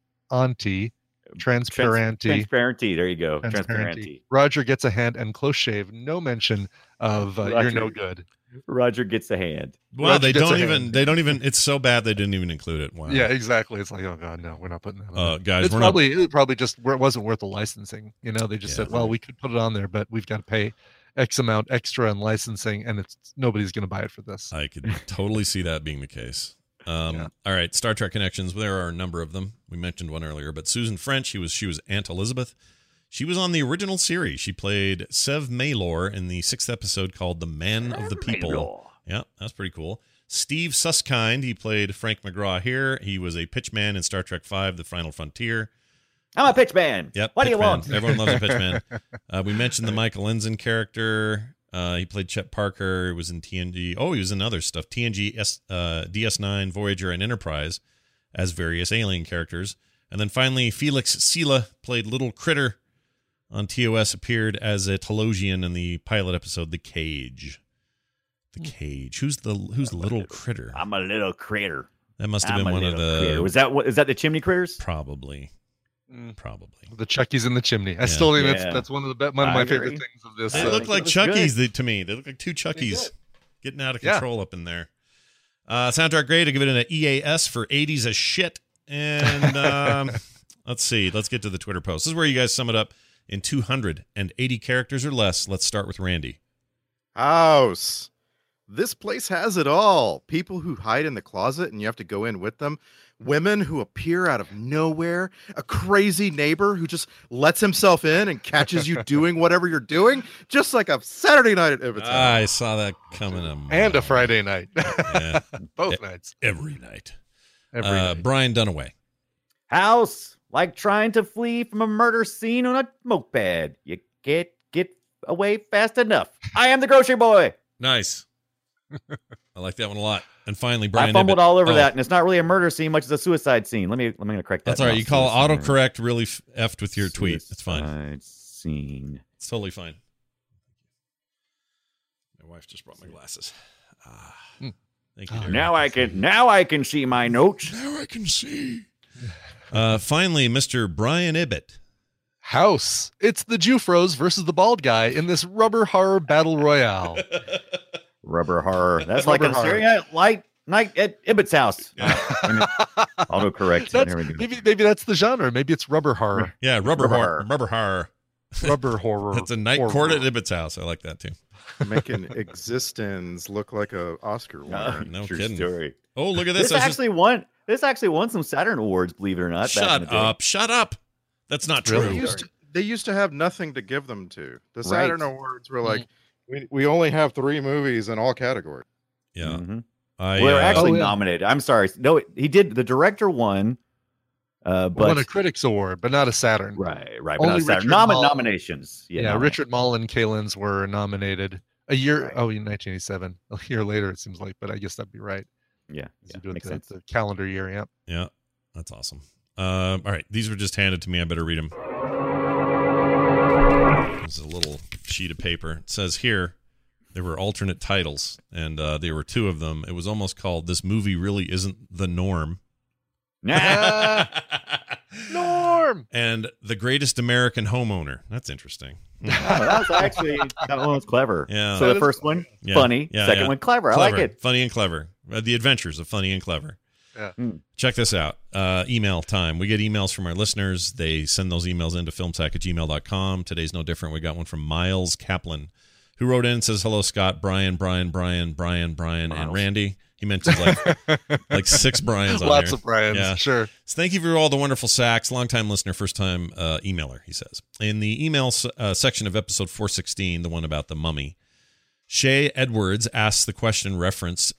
Transparenty. There you go. Transparenty. Transparenty. Roger Gets a Hand, and Close Shave. No mention of You're Roger. No Good. Roger Gets a hand. Wow, Roger they gets don't a even. hand. They don't even. It's so bad they didn't even include it. Wow. Yeah, exactly. It's like, oh god, no, we're not putting that on there. Guys, It's we're probably just it wasn't worth the licensing. You know, they just Yeah, said, well, we could put it on there, but we've got to pay X amount extra in licensing, and it's nobody's going to buy it for this. I could totally see that being the case. All right, Star Trek connections. There are a number of them. We mentioned one earlier, but Susan French, she was Aunt Elizabeth. She was on the original series. She played Sev Maylor in the 6th episode called The Man of the People. Maylor. Yeah, that's pretty cool. Steve Susskind, he played Frank McGraw here. He was a pitchman in Star Trek V, The Final Frontier. I'm a pitch man. Yep. What do you pitchman. want? Everyone loves a pitchman. We mentioned the Michael Ensign character. He played Chet Parker. He was in TNG. Oh, he was in other stuff. TNG, DS9, Voyager, and Enterprise as various alien characters. And then finally, Felix Sela played Little Critter on TOS, appeared as a Telosian in the pilot episode, The Cage. The Cage. Who's the little critter? I'm a little critter. That must have I'm been a one of little the. critter. Is that the chimney critters? Probably. Probably. The Chuckies in the chimney. I still think that's one of my favorite things of this. They look like Chuckies to me. They look like two Chuckies getting out of control up in there. Soundtrack grade, I give it an EAS for 80s as shit. And let's see. Let's get to the Twitter post. This is where you guys sum it up in 280 characters or less. Let's start with Randy. House. This place has it all. People who hide in the closet and you have to go in with them. Women who appear out of nowhere. A crazy neighbor who just lets himself in and catches you doing whatever you're doing. Just like a Saturday night at Ibbot's. I saw that coming. And a Friday night. Yeah. Both nights. Every night. Every night. Brian Dunaway. House, like trying to flee from a murder scene on a moped. You can't get away fast enough. I am the grocery boy. Nice. I like that one a lot. And finally, Brian. I fumbled all over that, and it's not really a murder scene, much as a suicide scene. Let me correct that. That's all right. You call autocorrect really effed with your tweet. It's fine. Scene. It's totally fine. My wife just brought my glasses. Thank you. Now I can see my notes. Now I can see. Finally, Mr. Brian Ibbott. House. It's the Jufros versus the bald guy in this rubber horror battle royale. Rubber horror. That's like a Saturday night at Ibbott's house. Autocorrect. There we go. Maybe that's the genre. Maybe it's rubber horror. Yeah, rubber horror. Rubber horror. Rubber horror. It's a night court at Ibbott's house. I like that too. Making Existence look like a Oscar winner. No True kidding. Story. Oh, look at this. This actually won some Saturn awards, believe it or not. Shut up. That's not true. They used to have nothing to give them to. The Saturn Awards were like, we only have 3 movies in all categories. Yeah. Mm-hmm. We're actually nominated. I'm sorry. No, he did. The director won. But won a Critics Award, but not a Saturn. Right. But not a Saturn. Nominations. Yeah, Richard Mall and Kalins were nominated in 1987. A year later, it seems like, but I guess that'd be right. Yeah. Makes sense. The calendar year, yeah. Yeah, that's awesome. All right, these were just handed to me. I better read them. There's a little sheet of paper. It says here there were alternate titles, and there were 2 of them. It was almost called "This Movie Really Isn't the Norm." Norm and The Greatest American Homeowner. That's interesting. That one was clever. Yeah. So the first one, funny. Second one, clever. I like it. Funny and clever. The Adventures of Funny and Clever. Yeah. Check this out. Email time. We get emails from our listeners. They send those emails into filmsack@gmail.com. Today's no different. We got one from Miles Kaplan, who wrote in and says, "Hello, Scott, Brian, and Randy." He mentions like 6 Brians on Lots there. of Brians, yeah. Sure. So thank you for all the wonderful sacks. Long-time listener, first-time emailer, he says. In the email section of episode 416, the one about the mummy, Shay Edwards asks the question referenced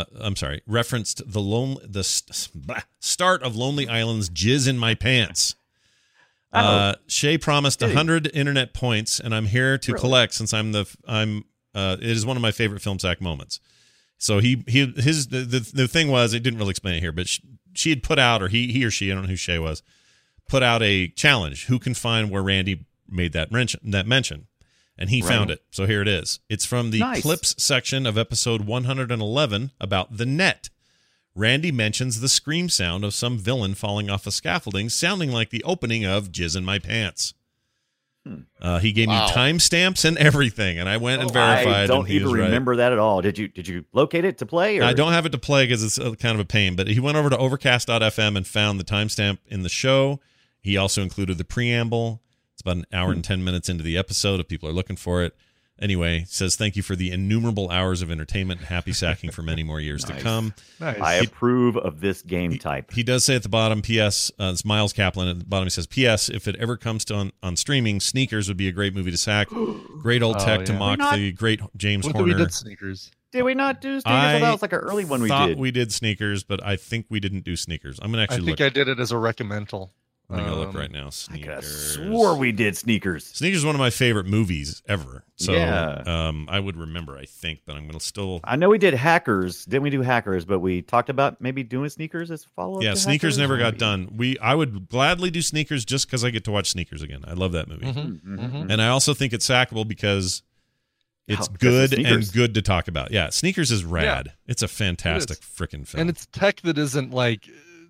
the start of Lonely Island's Jizz in My Pants. Shay promised 100 internet points, and I'm here to collect since it is one of my favorite Film Sack moments. So the thing was, it didn't really explain it here, but she had put out, or he or she, I don't know who Shay was, put out a challenge. Who can find where Randy made that mention? And he found it. So here it is. It's from the clips section of episode 111 about the net. Randy mentions the scream sound of some villain falling off a scaffolding, sounding like the opening of Jizz in My Pants. He gave me timestamps and everything, and I went and verified. I don't even remember that at all. Did you locate it to play? Or? I don't have it to play because it's kind of a pain, but he went over to Overcast.fm and found the timestamp in the show. He also included the preamble. It's about an hour and 10 minutes into the episode if people are looking for it. Anyway, says thank you for the innumerable hours of entertainment and happy sacking for many more years to come. Nice. I approve of this game type. He does say at the bottom, P.S., it's Miles Kaplan. At the bottom he says, P.S., if it ever comes to on streaming, Sneakers would be a great movie to sack. Great old tech to mock the great James Horner. We did Sneakers. Did we not do Sneakers? That was like an early one we did. We did Sneakers, but I think we didn't do Sneakers. I'm going to actually I did it as a recommendal. I'm going to look right now. Sneakers. I could have swore we did Sneakers. Sneakers is one of my favorite movies ever. So I would remember, I think, but I'm going to still... I know we did Hackers. Didn't we do Hackers? But we talked about maybe doing Sneakers as a follow-up. Yeah, to Sneakers Hackers? never got done. I would gladly do Sneakers just because I get to watch Sneakers again. I love that movie. And I also think it's sackable because it's good and good to talk about. Yeah, Sneakers is rad. Yeah. It's a fantastic freaking film. And it's tech that isn't like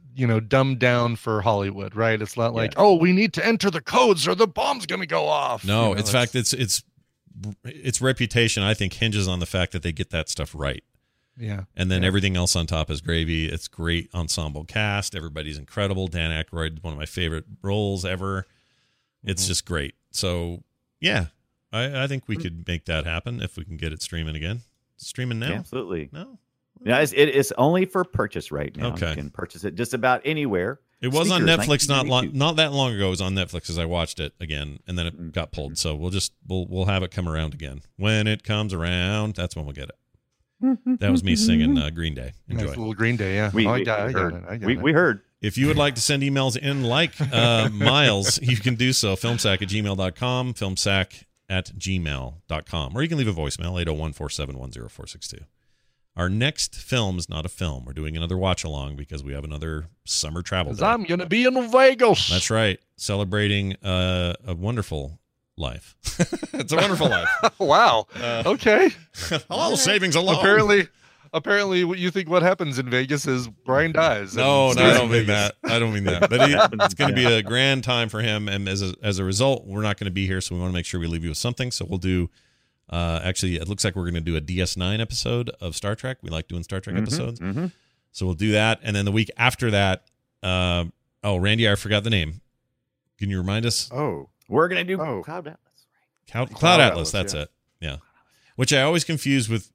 dumbed down for Hollywood, right? It's not like, oh, we need to enter the codes or the bomb's going to go off. No, in fact, its reputation, I think, hinges on the fact that they get that stuff right. Yeah. And then everything else on top is gravy. It's great ensemble cast. Everybody's incredible. Dan Aykroyd, one of my favorite roles ever. It's just great. So, yeah, I think we could make that happen if we can get it streaming again. It's streaming now? Yeah, absolutely. No? Yeah, it's only for purchase right now. Okay. You can purchase it just about anywhere. It was on Sneakers, Netflix not 1992. that long ago. It was on Netflix as I watched it again, and then it got pulled. So we'll have it come around again. When it comes around, that's when we'll get it. That was me singing Green Day. Enjoy. Nice little Green Day, yeah. We heard. If you would like to send emails in like Miles, you can do so. Filmsack@gmail.com, filmsack@gmail.com. Or you can leave a voicemail, 801-471-0462. Our next film is not a film. We're doing another watch-along because we have another summer travel day. I'm going to be in Vegas. That's right. Celebrating a wonderful life. It's a wonderful life. Wow. Okay. All savings alone. Apparently, what you think what happens in Vegas is Brian dies. No, I don't mean that. I don't mean that. But it's going to be a grand time for him, and as a result, we're not going to be here, so we want to make sure we leave you with something. So we'll do. Actually, it looks like we're going to do a DS9 episode of Star Trek. We like doing Star Trek episodes, so we'll do that. And then the week after that, Randy, I forgot the name. Can you remind us? Oh, we're going to do Cloud Atlas. Cloud Atlas. That's it. Yeah, which I always confuse with.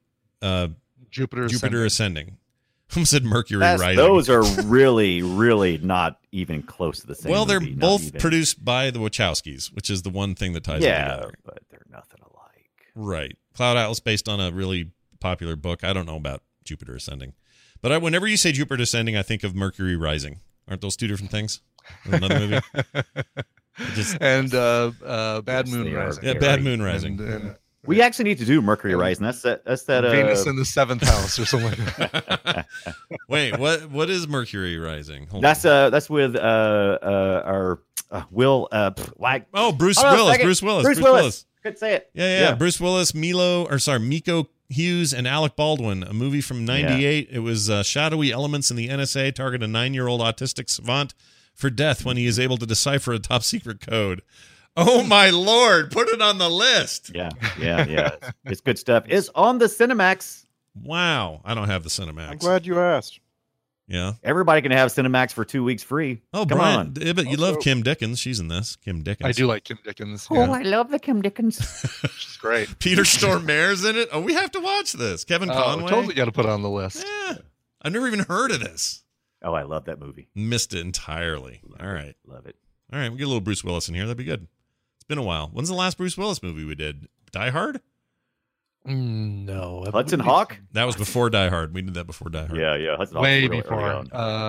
Jupiter Ascending. I almost said Mercury Rising. Those are really, really not even close to the same. Well, they're movie, both produced by the Wachowskis, which is the one thing that ties them together. Yeah, but they're nothing alike. Right. Cloud Atlas, based on a really popular book. I don't know about Jupiter Ascending. But whenever you say Jupiter Ascending, I think of Mercury Rising. Aren't those two different things? Another movie? And Bad Moon Rising. Yeah, Bad Moon Rising. And, we actually need to do Mercury Rising. That's that. Venus in the 7th house or something like that. Wait, what is Mercury Rising? That's with our Will. Bruce Willis. Bruce Willis. Couldn't say it. Yeah. Bruce Willis, Miko Hughes, and Alec Baldwin. A movie from '98. It was shadowy elements in the NSA target a 9-year-old autistic savant for death when he is able to decipher a top secret code. Oh my Lord! Put it on the list. Yeah. It's good stuff. It's on the Cinemax. Wow, I don't have the Cinemax. I'm glad you asked. Yeah, everybody can have Cinemax for 2 weeks free. Oh, come Brian, on! But you love Kim Dickens. She's in this. Kim Dickens. I do like Kim Dickens. Oh, I love the Kim Dickens. She's great. Peter Stormare's in it. Oh, we have to watch this. Kevin Conway. Totally got to put it on the list. Yeah, I've never even heard of this. Oh, I love that movie. Missed it entirely. All right, love it. All right, we get a little Bruce Willis in here. That'd be good. Been a while. When's the last Bruce Willis movie we did? Die Hard? No. Hudson Hawk? That was before Die Hard. We did that before Die Hard. Yeah. Hudson Hawk way really before.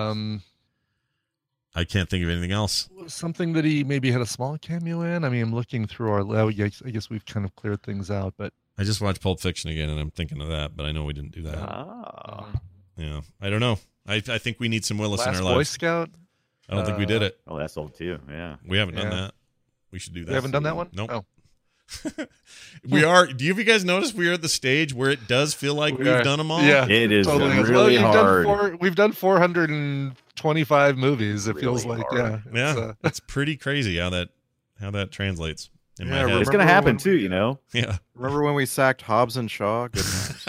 I can't think of anything else. Something that he maybe had a small cameo in. I mean, I'm looking through I guess we've kind of cleared things out, but I just watched Pulp Fiction again, and I'm thinking of that, but I know we didn't do that. Yeah, I don't know. I think we need some Willis in our lives. Boy Scout? I don't think we did it. Oh, that's old too. Yeah, we haven't done that. We should do that. We haven't done that one? Nope. Oh. We are. Do you guys notice we are at the stage where it does feel like we've done them all? Yeah, it is totally really hard. We've done 425 movies. It really feels like hard. It's pretty crazy how that translates in my head. It's going to happen too, you know. Yeah. Remember when we sacked Hobbs and Shaw? Good times.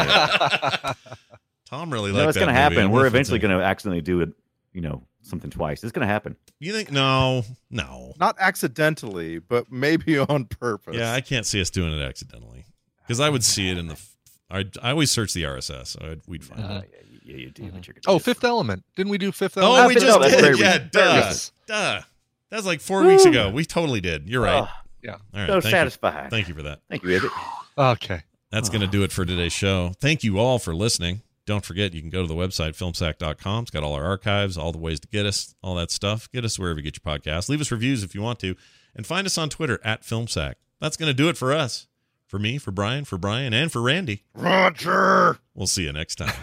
Tom really liked that. It's going to happen. We're eventually going to accidentally do it. Something twice. It's going to happen. You think? No. Not accidentally, but maybe on purpose. Yeah, I can't see us doing it accidentally because I would see it in the. I always search the RSS, so we'd find it. Yeah, you do. But you're Fifth Element. Didn't we do Fifth Element? Oh, we just did. Yeah, duh. That was like 4 weeks ago. We totally did. You're right. Yeah. All right. So satisfied. Thank you for that. Thank you, Ibit. Okay. That's going to do it for today's show. Thank you all for listening. Don't forget, you can go to the website, filmsack.com. It's got all our archives, all the ways to get us, all that stuff. Get us wherever you get your podcasts. Leave us reviews if you want to. And find us on Twitter, @FilmSack. That's going to do it for us. For me, for Brian, and for Randy. Roger! We'll see you next time.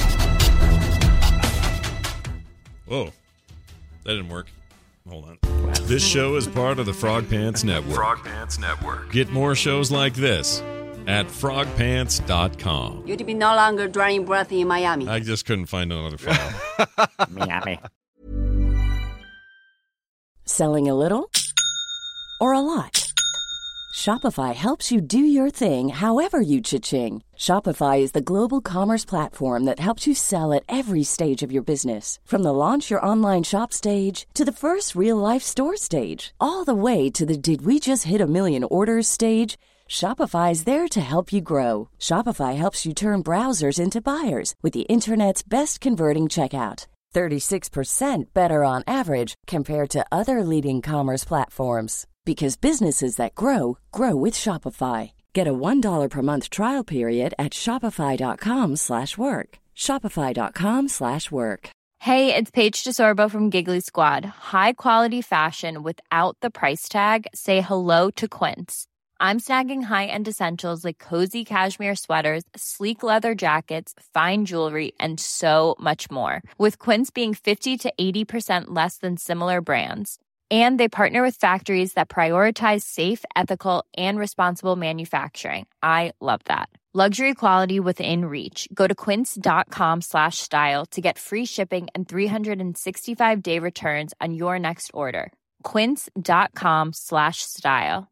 Whoa. That didn't work. Hold on. This show is part of the Frog Pants Network. Frog Pants Network. Get more shows like this at frogpants.com. You'd be no longer drawing breath in Miami. I just couldn't find another file. Miami. Selling a little or a lot? Shopify helps you do your thing however you cha-ching. Shopify is the global commerce platform that helps you sell at every stage of your business. From the launch your online shop stage to the first real-life store stage, all the way to the did we just hit a million orders stage. Shopify is there to help you grow. Shopify helps you turn browsers into buyers with the internet's best converting checkout. 36% better on average compared to other leading commerce platforms. Because businesses that grow, grow with Shopify. Get a $1 per month trial period at shopify.com/work. Shopify.com/work. Hey, it's Paige DeSorbo from Giggly Squad. High quality fashion without the price tag. Say hello to Quince. I'm snagging high-end essentials like cozy cashmere sweaters, sleek leather jackets, fine jewelry, and so much more. With Quince being 50 to 80% less than similar brands. And they partner with factories that prioritize safe, ethical, and responsible manufacturing. I love that. Luxury quality within reach. Go to quince.com/style to get free shipping and 365-day returns on your next order. Quince.com/style.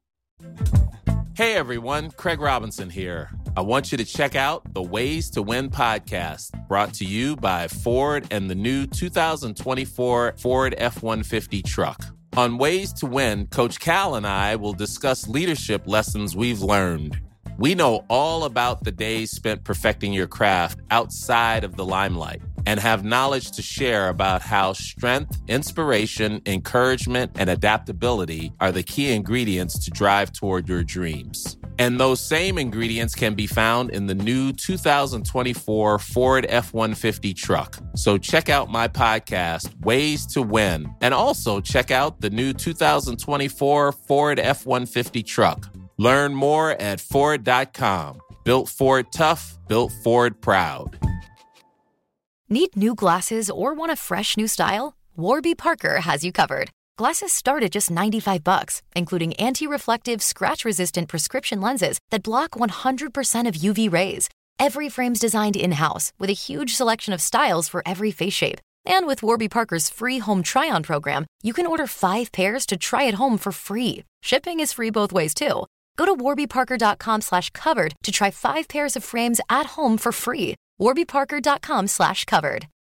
Hey everyone, Craig Robinson here. I want you to check out the Ways to Win podcast, brought to you by Ford and the new 2024 Ford F-150 truck. On Ways to Win, Coach Cal and I will discuss leadership lessons we've learned. We know all about the days spent perfecting your craft outside of the limelight and have knowledge to share about how strength, inspiration, encouragement, and adaptability are the key ingredients to drive toward your dreams. And those same ingredients can be found in the new 2024 Ford F-150 truck. So check out my podcast, Ways to Win, and also check out the new 2024 Ford F-150 truck. Learn more at Ford.com. Built Ford tough, built Ford proud. Need new glasses or want a fresh new style? Warby Parker has you covered. Glasses start at just $95, including anti-reflective, scratch-resistant prescription lenses that block 100% of UV rays. Every frame's designed in-house with a huge selection of styles for every face shape. And with Warby Parker's free home try-on program, you can order 5 pairs to try at home for free. Shipping is free both ways, too. Go to warbyparker.com/covered to try 5 pairs of frames at home for free. warbyparker.com/covered.